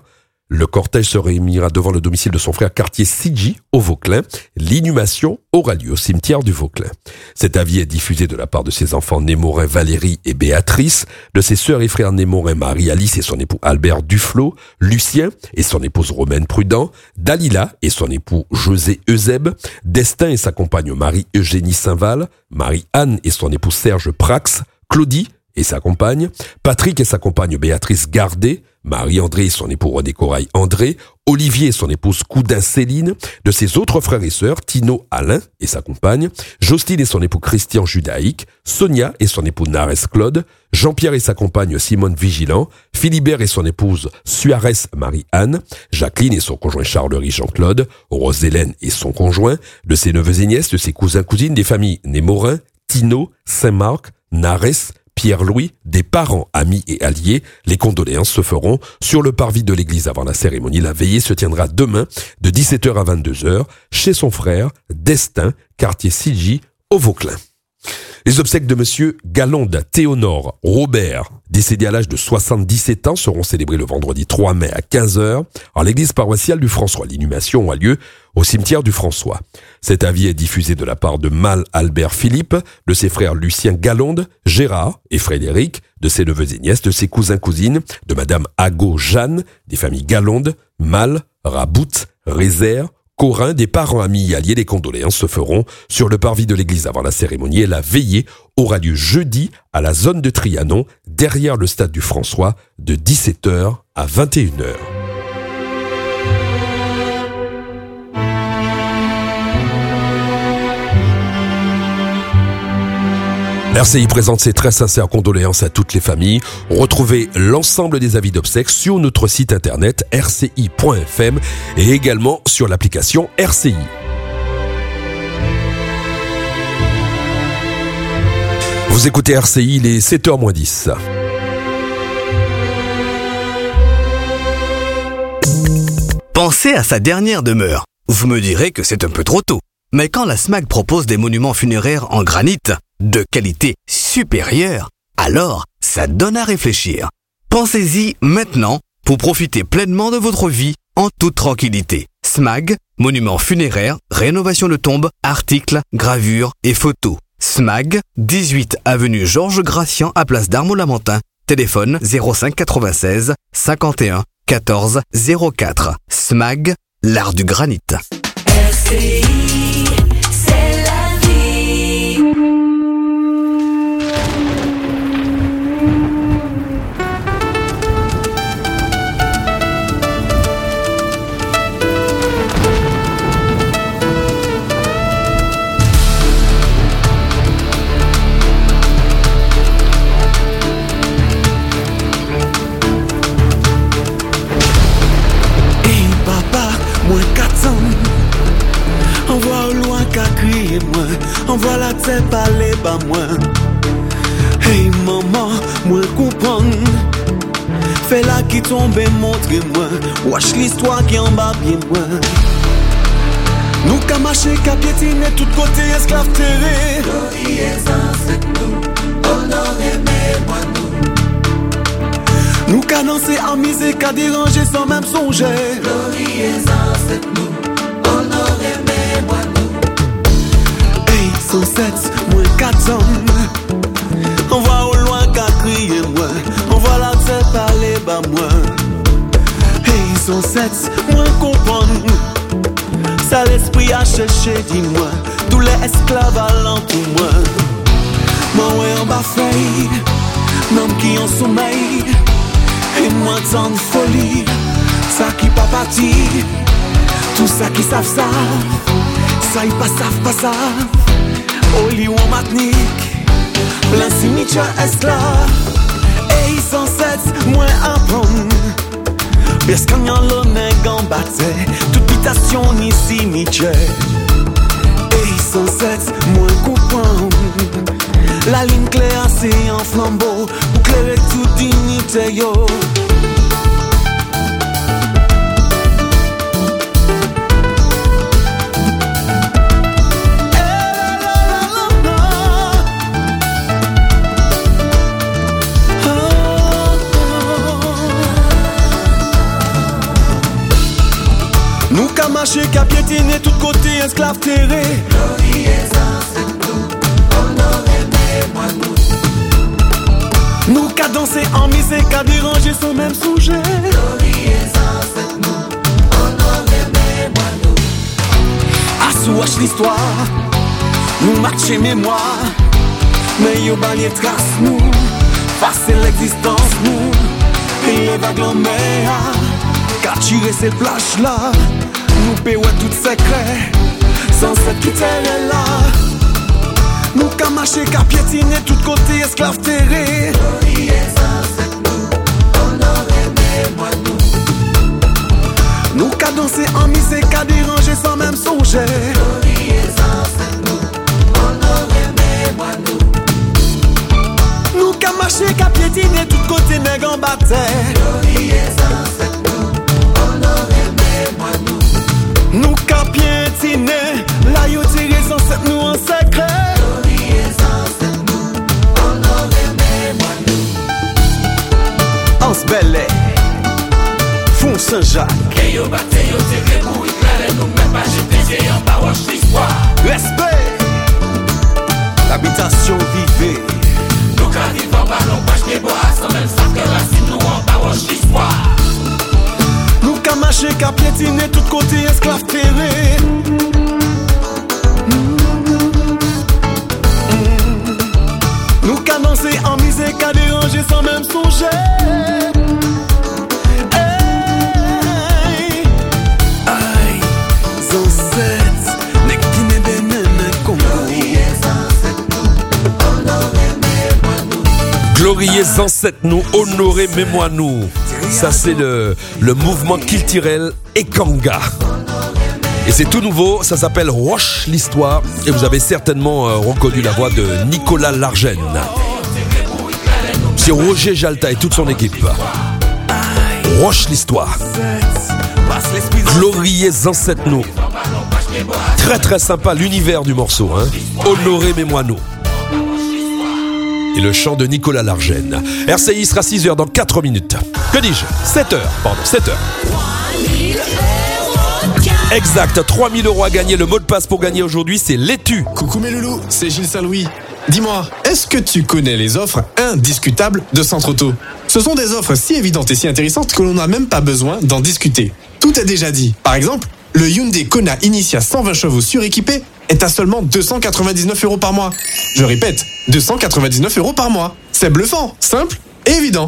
Speaker 4: Le cortège se réunira devant le domicile de son frère quartier Sidji au Vauclin. L'inhumation aura lieu au cimetière du Vauclin. Cet avis est diffusé de la part de ses enfants Némorin Valérie et Béatrice, de ses sœurs et frères Némorin Marie-Alice et son époux Albert Duflo, Lucien et son épouse Romaine Prudent, Dalila et son époux José Eusèbe, Destin et sa compagne Marie-Eugénie Saint-Val, Marie-Anne et son époux Serge Prax, Claudie et sa compagne, Patrick et sa compagne Béatrice Gardet, Marie-André et son époux René Corail André, Olivier et son épouse Coudin Céline, de ses autres frères et sœurs, Tino Alain et sa compagne, Jocelyne et son époux Christian Judaïque, Sonia et son époux Nares Claude, Jean-Pierre et sa compagne Simone Vigilant, Philibert et son épouse Suarez Marie-Anne, Jacqueline et son conjoint Charles-Henri Jean-Claude, Rose-Hélène et son conjoint, de ses neveux et nièces, de ses cousins cousines, des familles Némorin, Tino, Saint-Marc, Nares, Pierre-Louis, des parents, amis et alliés. Les condoléances se feront sur le parvis de l'église avant la cérémonie. La veillée se tiendra demain de dix-sept heures à vingt-deux heures chez son frère, Destin, quartier Sidji, au Vauclin. Les obsèques de monsieur Galonde Théonore Robert, décédé à l'âge de soixante-dix-sept ans, seront célébrées le vendredi trois mai à quinze heures en l'église paroissiale du François. L'inhumation a lieu au cimetière du François. Cet avis est diffusé de la part de Mal Albert Philippe, de ses frères Lucien Galonde, Gérard et Frédéric, de ses neveux et nièces, de ses cousins cousines, de madame Ago Jeanne, des familles Galonde, Mal, Rabout, Rézère, Corin, des parents, amis et alliés. Les condoléances se feront sur le parvis de l'église avant la cérémonie et la veillée aura lieu jeudi à la zone de Trianon, derrière le stade du François, de dix-sept heures à vingt et une heures. R C I présente ses très sincères condoléances à toutes les familles. Retrouvez l'ensemble des avis d'obsèques sur notre site internet r c i point f m et également sur l'application R C I. Vous écoutez R C I, il est sept heures moins dix.
Speaker 5: Pensez à sa dernière demeure. Vous me direz que c'est un peu trop tôt. Mais quand la S M A G propose des monuments funéraires en granit de qualité supérieure, alors ça donne à réfléchir. Pensez-y maintenant pour profiter pleinement de votre vie en toute tranquillité. S M A G, monuments funéraires, rénovation de tombes, articles, gravures et photos. S M A G, dix-huit avenue Georges Gracian à Place d'Armont-Lamentin. Téléphone zéro cinq quatre-vingt-seize cinquante et un quatorze zéro quatre. S M A G, l'art du granit.
Speaker 8: R C I, c'est la vie.
Speaker 10: Hey papa, moi quatre ans. On voit au loin qu'à crier moi, on voit la tête parler bas moi. Hey maman, moi comprends. Fais la qui tombe et montre-moi. Watch l'histoire qui en bas bien moi. Nous qu'à marcher, qu'à piétiner, tout côté esclave terré.
Speaker 8: Glorieux ancêtres nous, honorez moi nous.
Speaker 10: Nous qu'à danser, amuser, qu'à déranger sans même songer.
Speaker 8: Glorieux ancêtres nous, honorez moi nous.
Speaker 10: Hey, cent sept, moins quatre ans. On voit au loin qu'à crier moi. On voit la tête parler bas moi. Hey, cent sept, moins comprendre. Ça l'esprit a cherché, dis-moi. Tous les esclaves alentour moi. Moi ouais en bas feuille, même qui en sommeil. Et moi tant de folie, ça qui pas parti. Tout ça qui savent ça, ça y pas savent pas ça. Au lit ou en matnique, plein cimetière esclave. Et ils s'en sept, moins à prendre. Parce qu'on y a l'honneur gambaté, toute pitation ni cimetière. Et ils s'en sept, moins coupant. La ligne claire c'est en flambeau, pour clairer toute dignité yo. Nous qu'à marcher, qu'à piétiner, tout côté esclaves terrés. Nous qu'à danser en misé, qu'à déranger sans même sujet. À souhache l'histoire, nous marcher mémoire. Mais yo balier trace nous, passer l'existence nous. Et les vagues en mer, qu'à tirer ces plages là. Nous payons tout secret, sans cette qui terre là. Nous qu'à marcher, qu'à piétiner, tout côté esclaves terrés. Nous qu'à danser en misé, qu'à déranger sans même songer. Nous qu'à marcher, qu'à piétiner, tout côté nèg en bataille. Nous qu'à piétiner, la yo tire sans cette nous en secret. Anse Belay, Fond Saint-Jacques.
Speaker 8: Yo bate yo tire pour éclairer nous même pas jeter en paroche l'histoire.
Speaker 10: Respect, l'habitation vivée.
Speaker 8: Nous qu'à vivre en ballon, pâche des bois, sans même sac que racine nous en paroche l'histoire.
Speaker 10: Nous qu'à marcher, qu'à piétiner, tout côté esclaves terrés. Nous qu'à danser en misé, qu'à déranger sans même songer. Hey, aïe, Zanset, nek Guinée Bénin, nek Congo.
Speaker 4: Gloriez ancêtres-nous, honorez mémoire-nous. Ça, c'est le, le mouvement culturel Ekanga. Et c'est tout nouveau, ça s'appelle Roche l'Histoire. Et vous avez certainement euh, reconnu la voix de Nicolas Largène. C'est Roger Jalta et toute son équipe. Roche l'Histoire. Gloriez ancêtres-nous. Très très sympa l'univers du morceau. Hein. Honorez mémoire-nous. Et le chant de Nicolas Largène. R C I sera six heures dans quatre minutes. Que dis-je ? sept heures, pardon, sept heures. Exact, trois mille euros à gagner. Le mot de passe pour gagner aujourd'hui, c'est l'étu.
Speaker 1: Coucou mes loulous, c'est Gilles Saint-Louis. Dis-moi, est-ce que tu connais les offres indiscutables de Centre Auto ? Ce sont des offres si évidentes et si intéressantes que l'on n'a même pas besoin d'en discuter. Tout est déjà dit. Par exemple, le Hyundai Kona Initia cent vingt chevaux suréquipé est à seulement deux cent quatre-vingt-dix-neuf euros par mois. Je répète, deux cent quatre-vingt-dix-neuf euros par mois. C'est bluffant, simple et évident.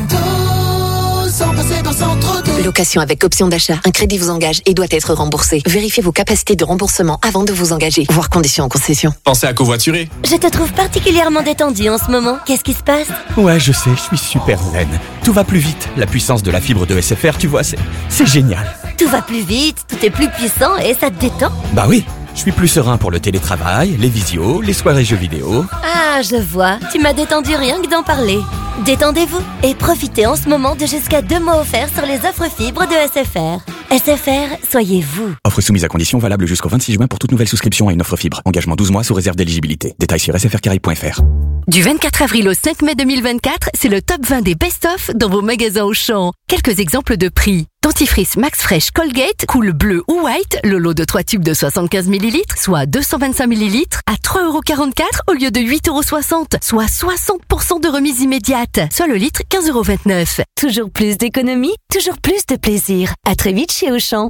Speaker 16: Location avec option d'achat. Un crédit vous engage et doit être remboursé. Vérifiez vos capacités de remboursement avant de vous engager. Voir conditions en concession.
Speaker 1: Pensez à covoiturer.
Speaker 26: Je te trouve particulièrement détendu en ce moment. Qu'est-ce qui se passe ?
Speaker 12: Ouais, je sais, je suis super zen. Tout va plus vite. La puissance de la fibre de S F R, tu vois, c'est, c'est génial.
Speaker 26: Tout va plus vite, tout est plus puissant et ça te détend ?
Speaker 12: Bah oui, je suis plus serein pour le télétravail, les visios, les soirées jeux vidéo.
Speaker 26: Ah, je vois. Tu m'as détendu rien que d'en parler. Détendez-vous et profitez en ce moment de jusqu'à deux mois offerts sur les offres fibres de S F R. S F R, soyez vous.
Speaker 27: Offre soumise à condition valable jusqu'au vingt-six juin pour toute nouvelle souscription à une offre fibre. Engagement douze mois sous réserve d'éligibilité. Détails sur s f r caraïbes point f r.
Speaker 2: Du vingt-quatre avril au cinq mai deux mille vingt-quatre, c'est le top vingt des best-of dans vos magasins Auchan. Quelques exemples de prix. Dentifrice Max Fresh Colgate, cool bleu ou white, le lot de trois tubes de soixante-quinze millilitres, soit deux cent vingt-cinq millilitres, à trois euros quarante-quatre au lieu de huit euros soixante, soit soixante pour cent de remise immédiate, soit le litre quinze euros vingt-neuf. Toujours plus d'économie, toujours plus de plaisir. À très vite chez Auchan.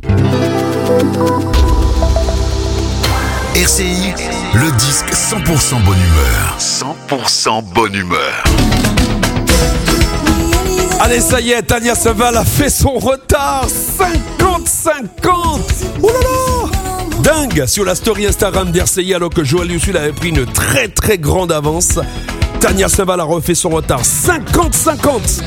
Speaker 17: R C I, le disque cent pour cent bonne humeur. cent pour cent bonne humeur.
Speaker 4: Allez, ça y est, Tania Saval a fait son retard. cinquante cinquante. Oh là là, dingue. Sur la story Instagram d'R C I, alors que Joël Usul avait pris une très très grande avance, Tania Saval a refait son retard. cinquante cinquante.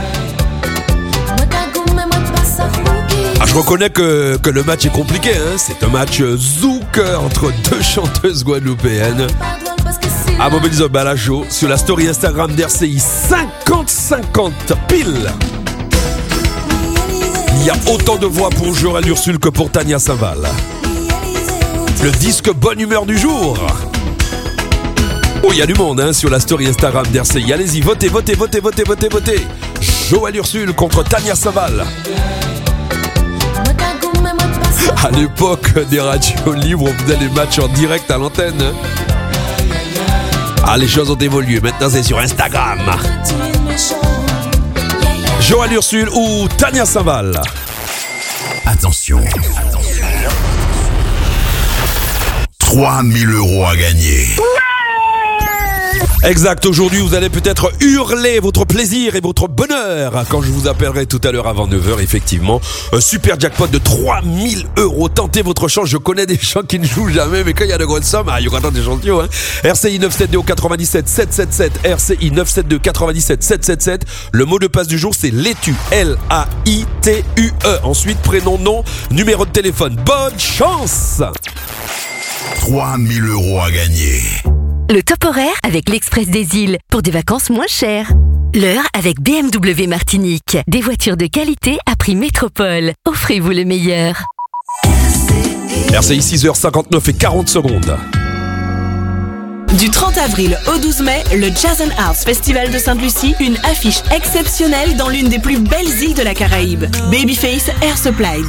Speaker 4: Ah, je reconnais que, que le match est compliqué, hein. C'est un match zouk entre deux chanteuses guadeloupéennes. À Mobiliser Balajo sur la story Instagram d'R C I, cinquante cinquante pile. Il y a autant de voix pour Joël Ursule que pour Tania Saval. Le disque bonne humeur du jour. Oh, il y a du monde hein, sur la story Instagram d'R C I. Allez-y, votez, votez, votez, votez, votez, votez. Joël Ursule contre Tania Saval. À l'époque des radios libres, on faisait les matchs en direct à l'antenne. Ah, les choses ont évolué. Maintenant, c'est sur Instagram. Joël Ursule ou Tania Saint-Val.
Speaker 17: Attention. trois mille euros à gagner.
Speaker 4: Exact, aujourd'hui vous allez peut-être hurler votre plaisir et votre bonheur quand je vous appellerai tout à l'heure avant neuf heures, effectivement. Un super jackpot de trois mille euros. Tentez votre chance, je connais des gens qui ne jouent jamais, mais quand il y a de grosses sommes, ah, il y aura tant d'échantillons. Hein. R C I neuf sept deux au quatre-vingt-dix-sept sept cent soixante-dix-sept, R C I neuf sept deux quatre-vingt-dix-sept sept cent soixante-dix-sept. Le mot de passe du jour, c'est Laitu, L A I T U E. Ensuite, prénom, nom, numéro de téléphone. Bonne chance.
Speaker 17: trois mille euros à gagner.
Speaker 2: Le top horaire avec l'Express des îles pour des vacances moins chères. L'heure avec B M W Martinique. Des voitures de qualité à prix métropole. Offrez-vous le meilleur.
Speaker 4: R C I six heures cinquante-neuf et quarante secondes.
Speaker 6: Du trente avril au douze mai, le Jazz and Arts Festival de Sainte-Lucie, une affiche exceptionnelle dans l'une des plus belles îles de la Caraïbe. Babyface Air Supply,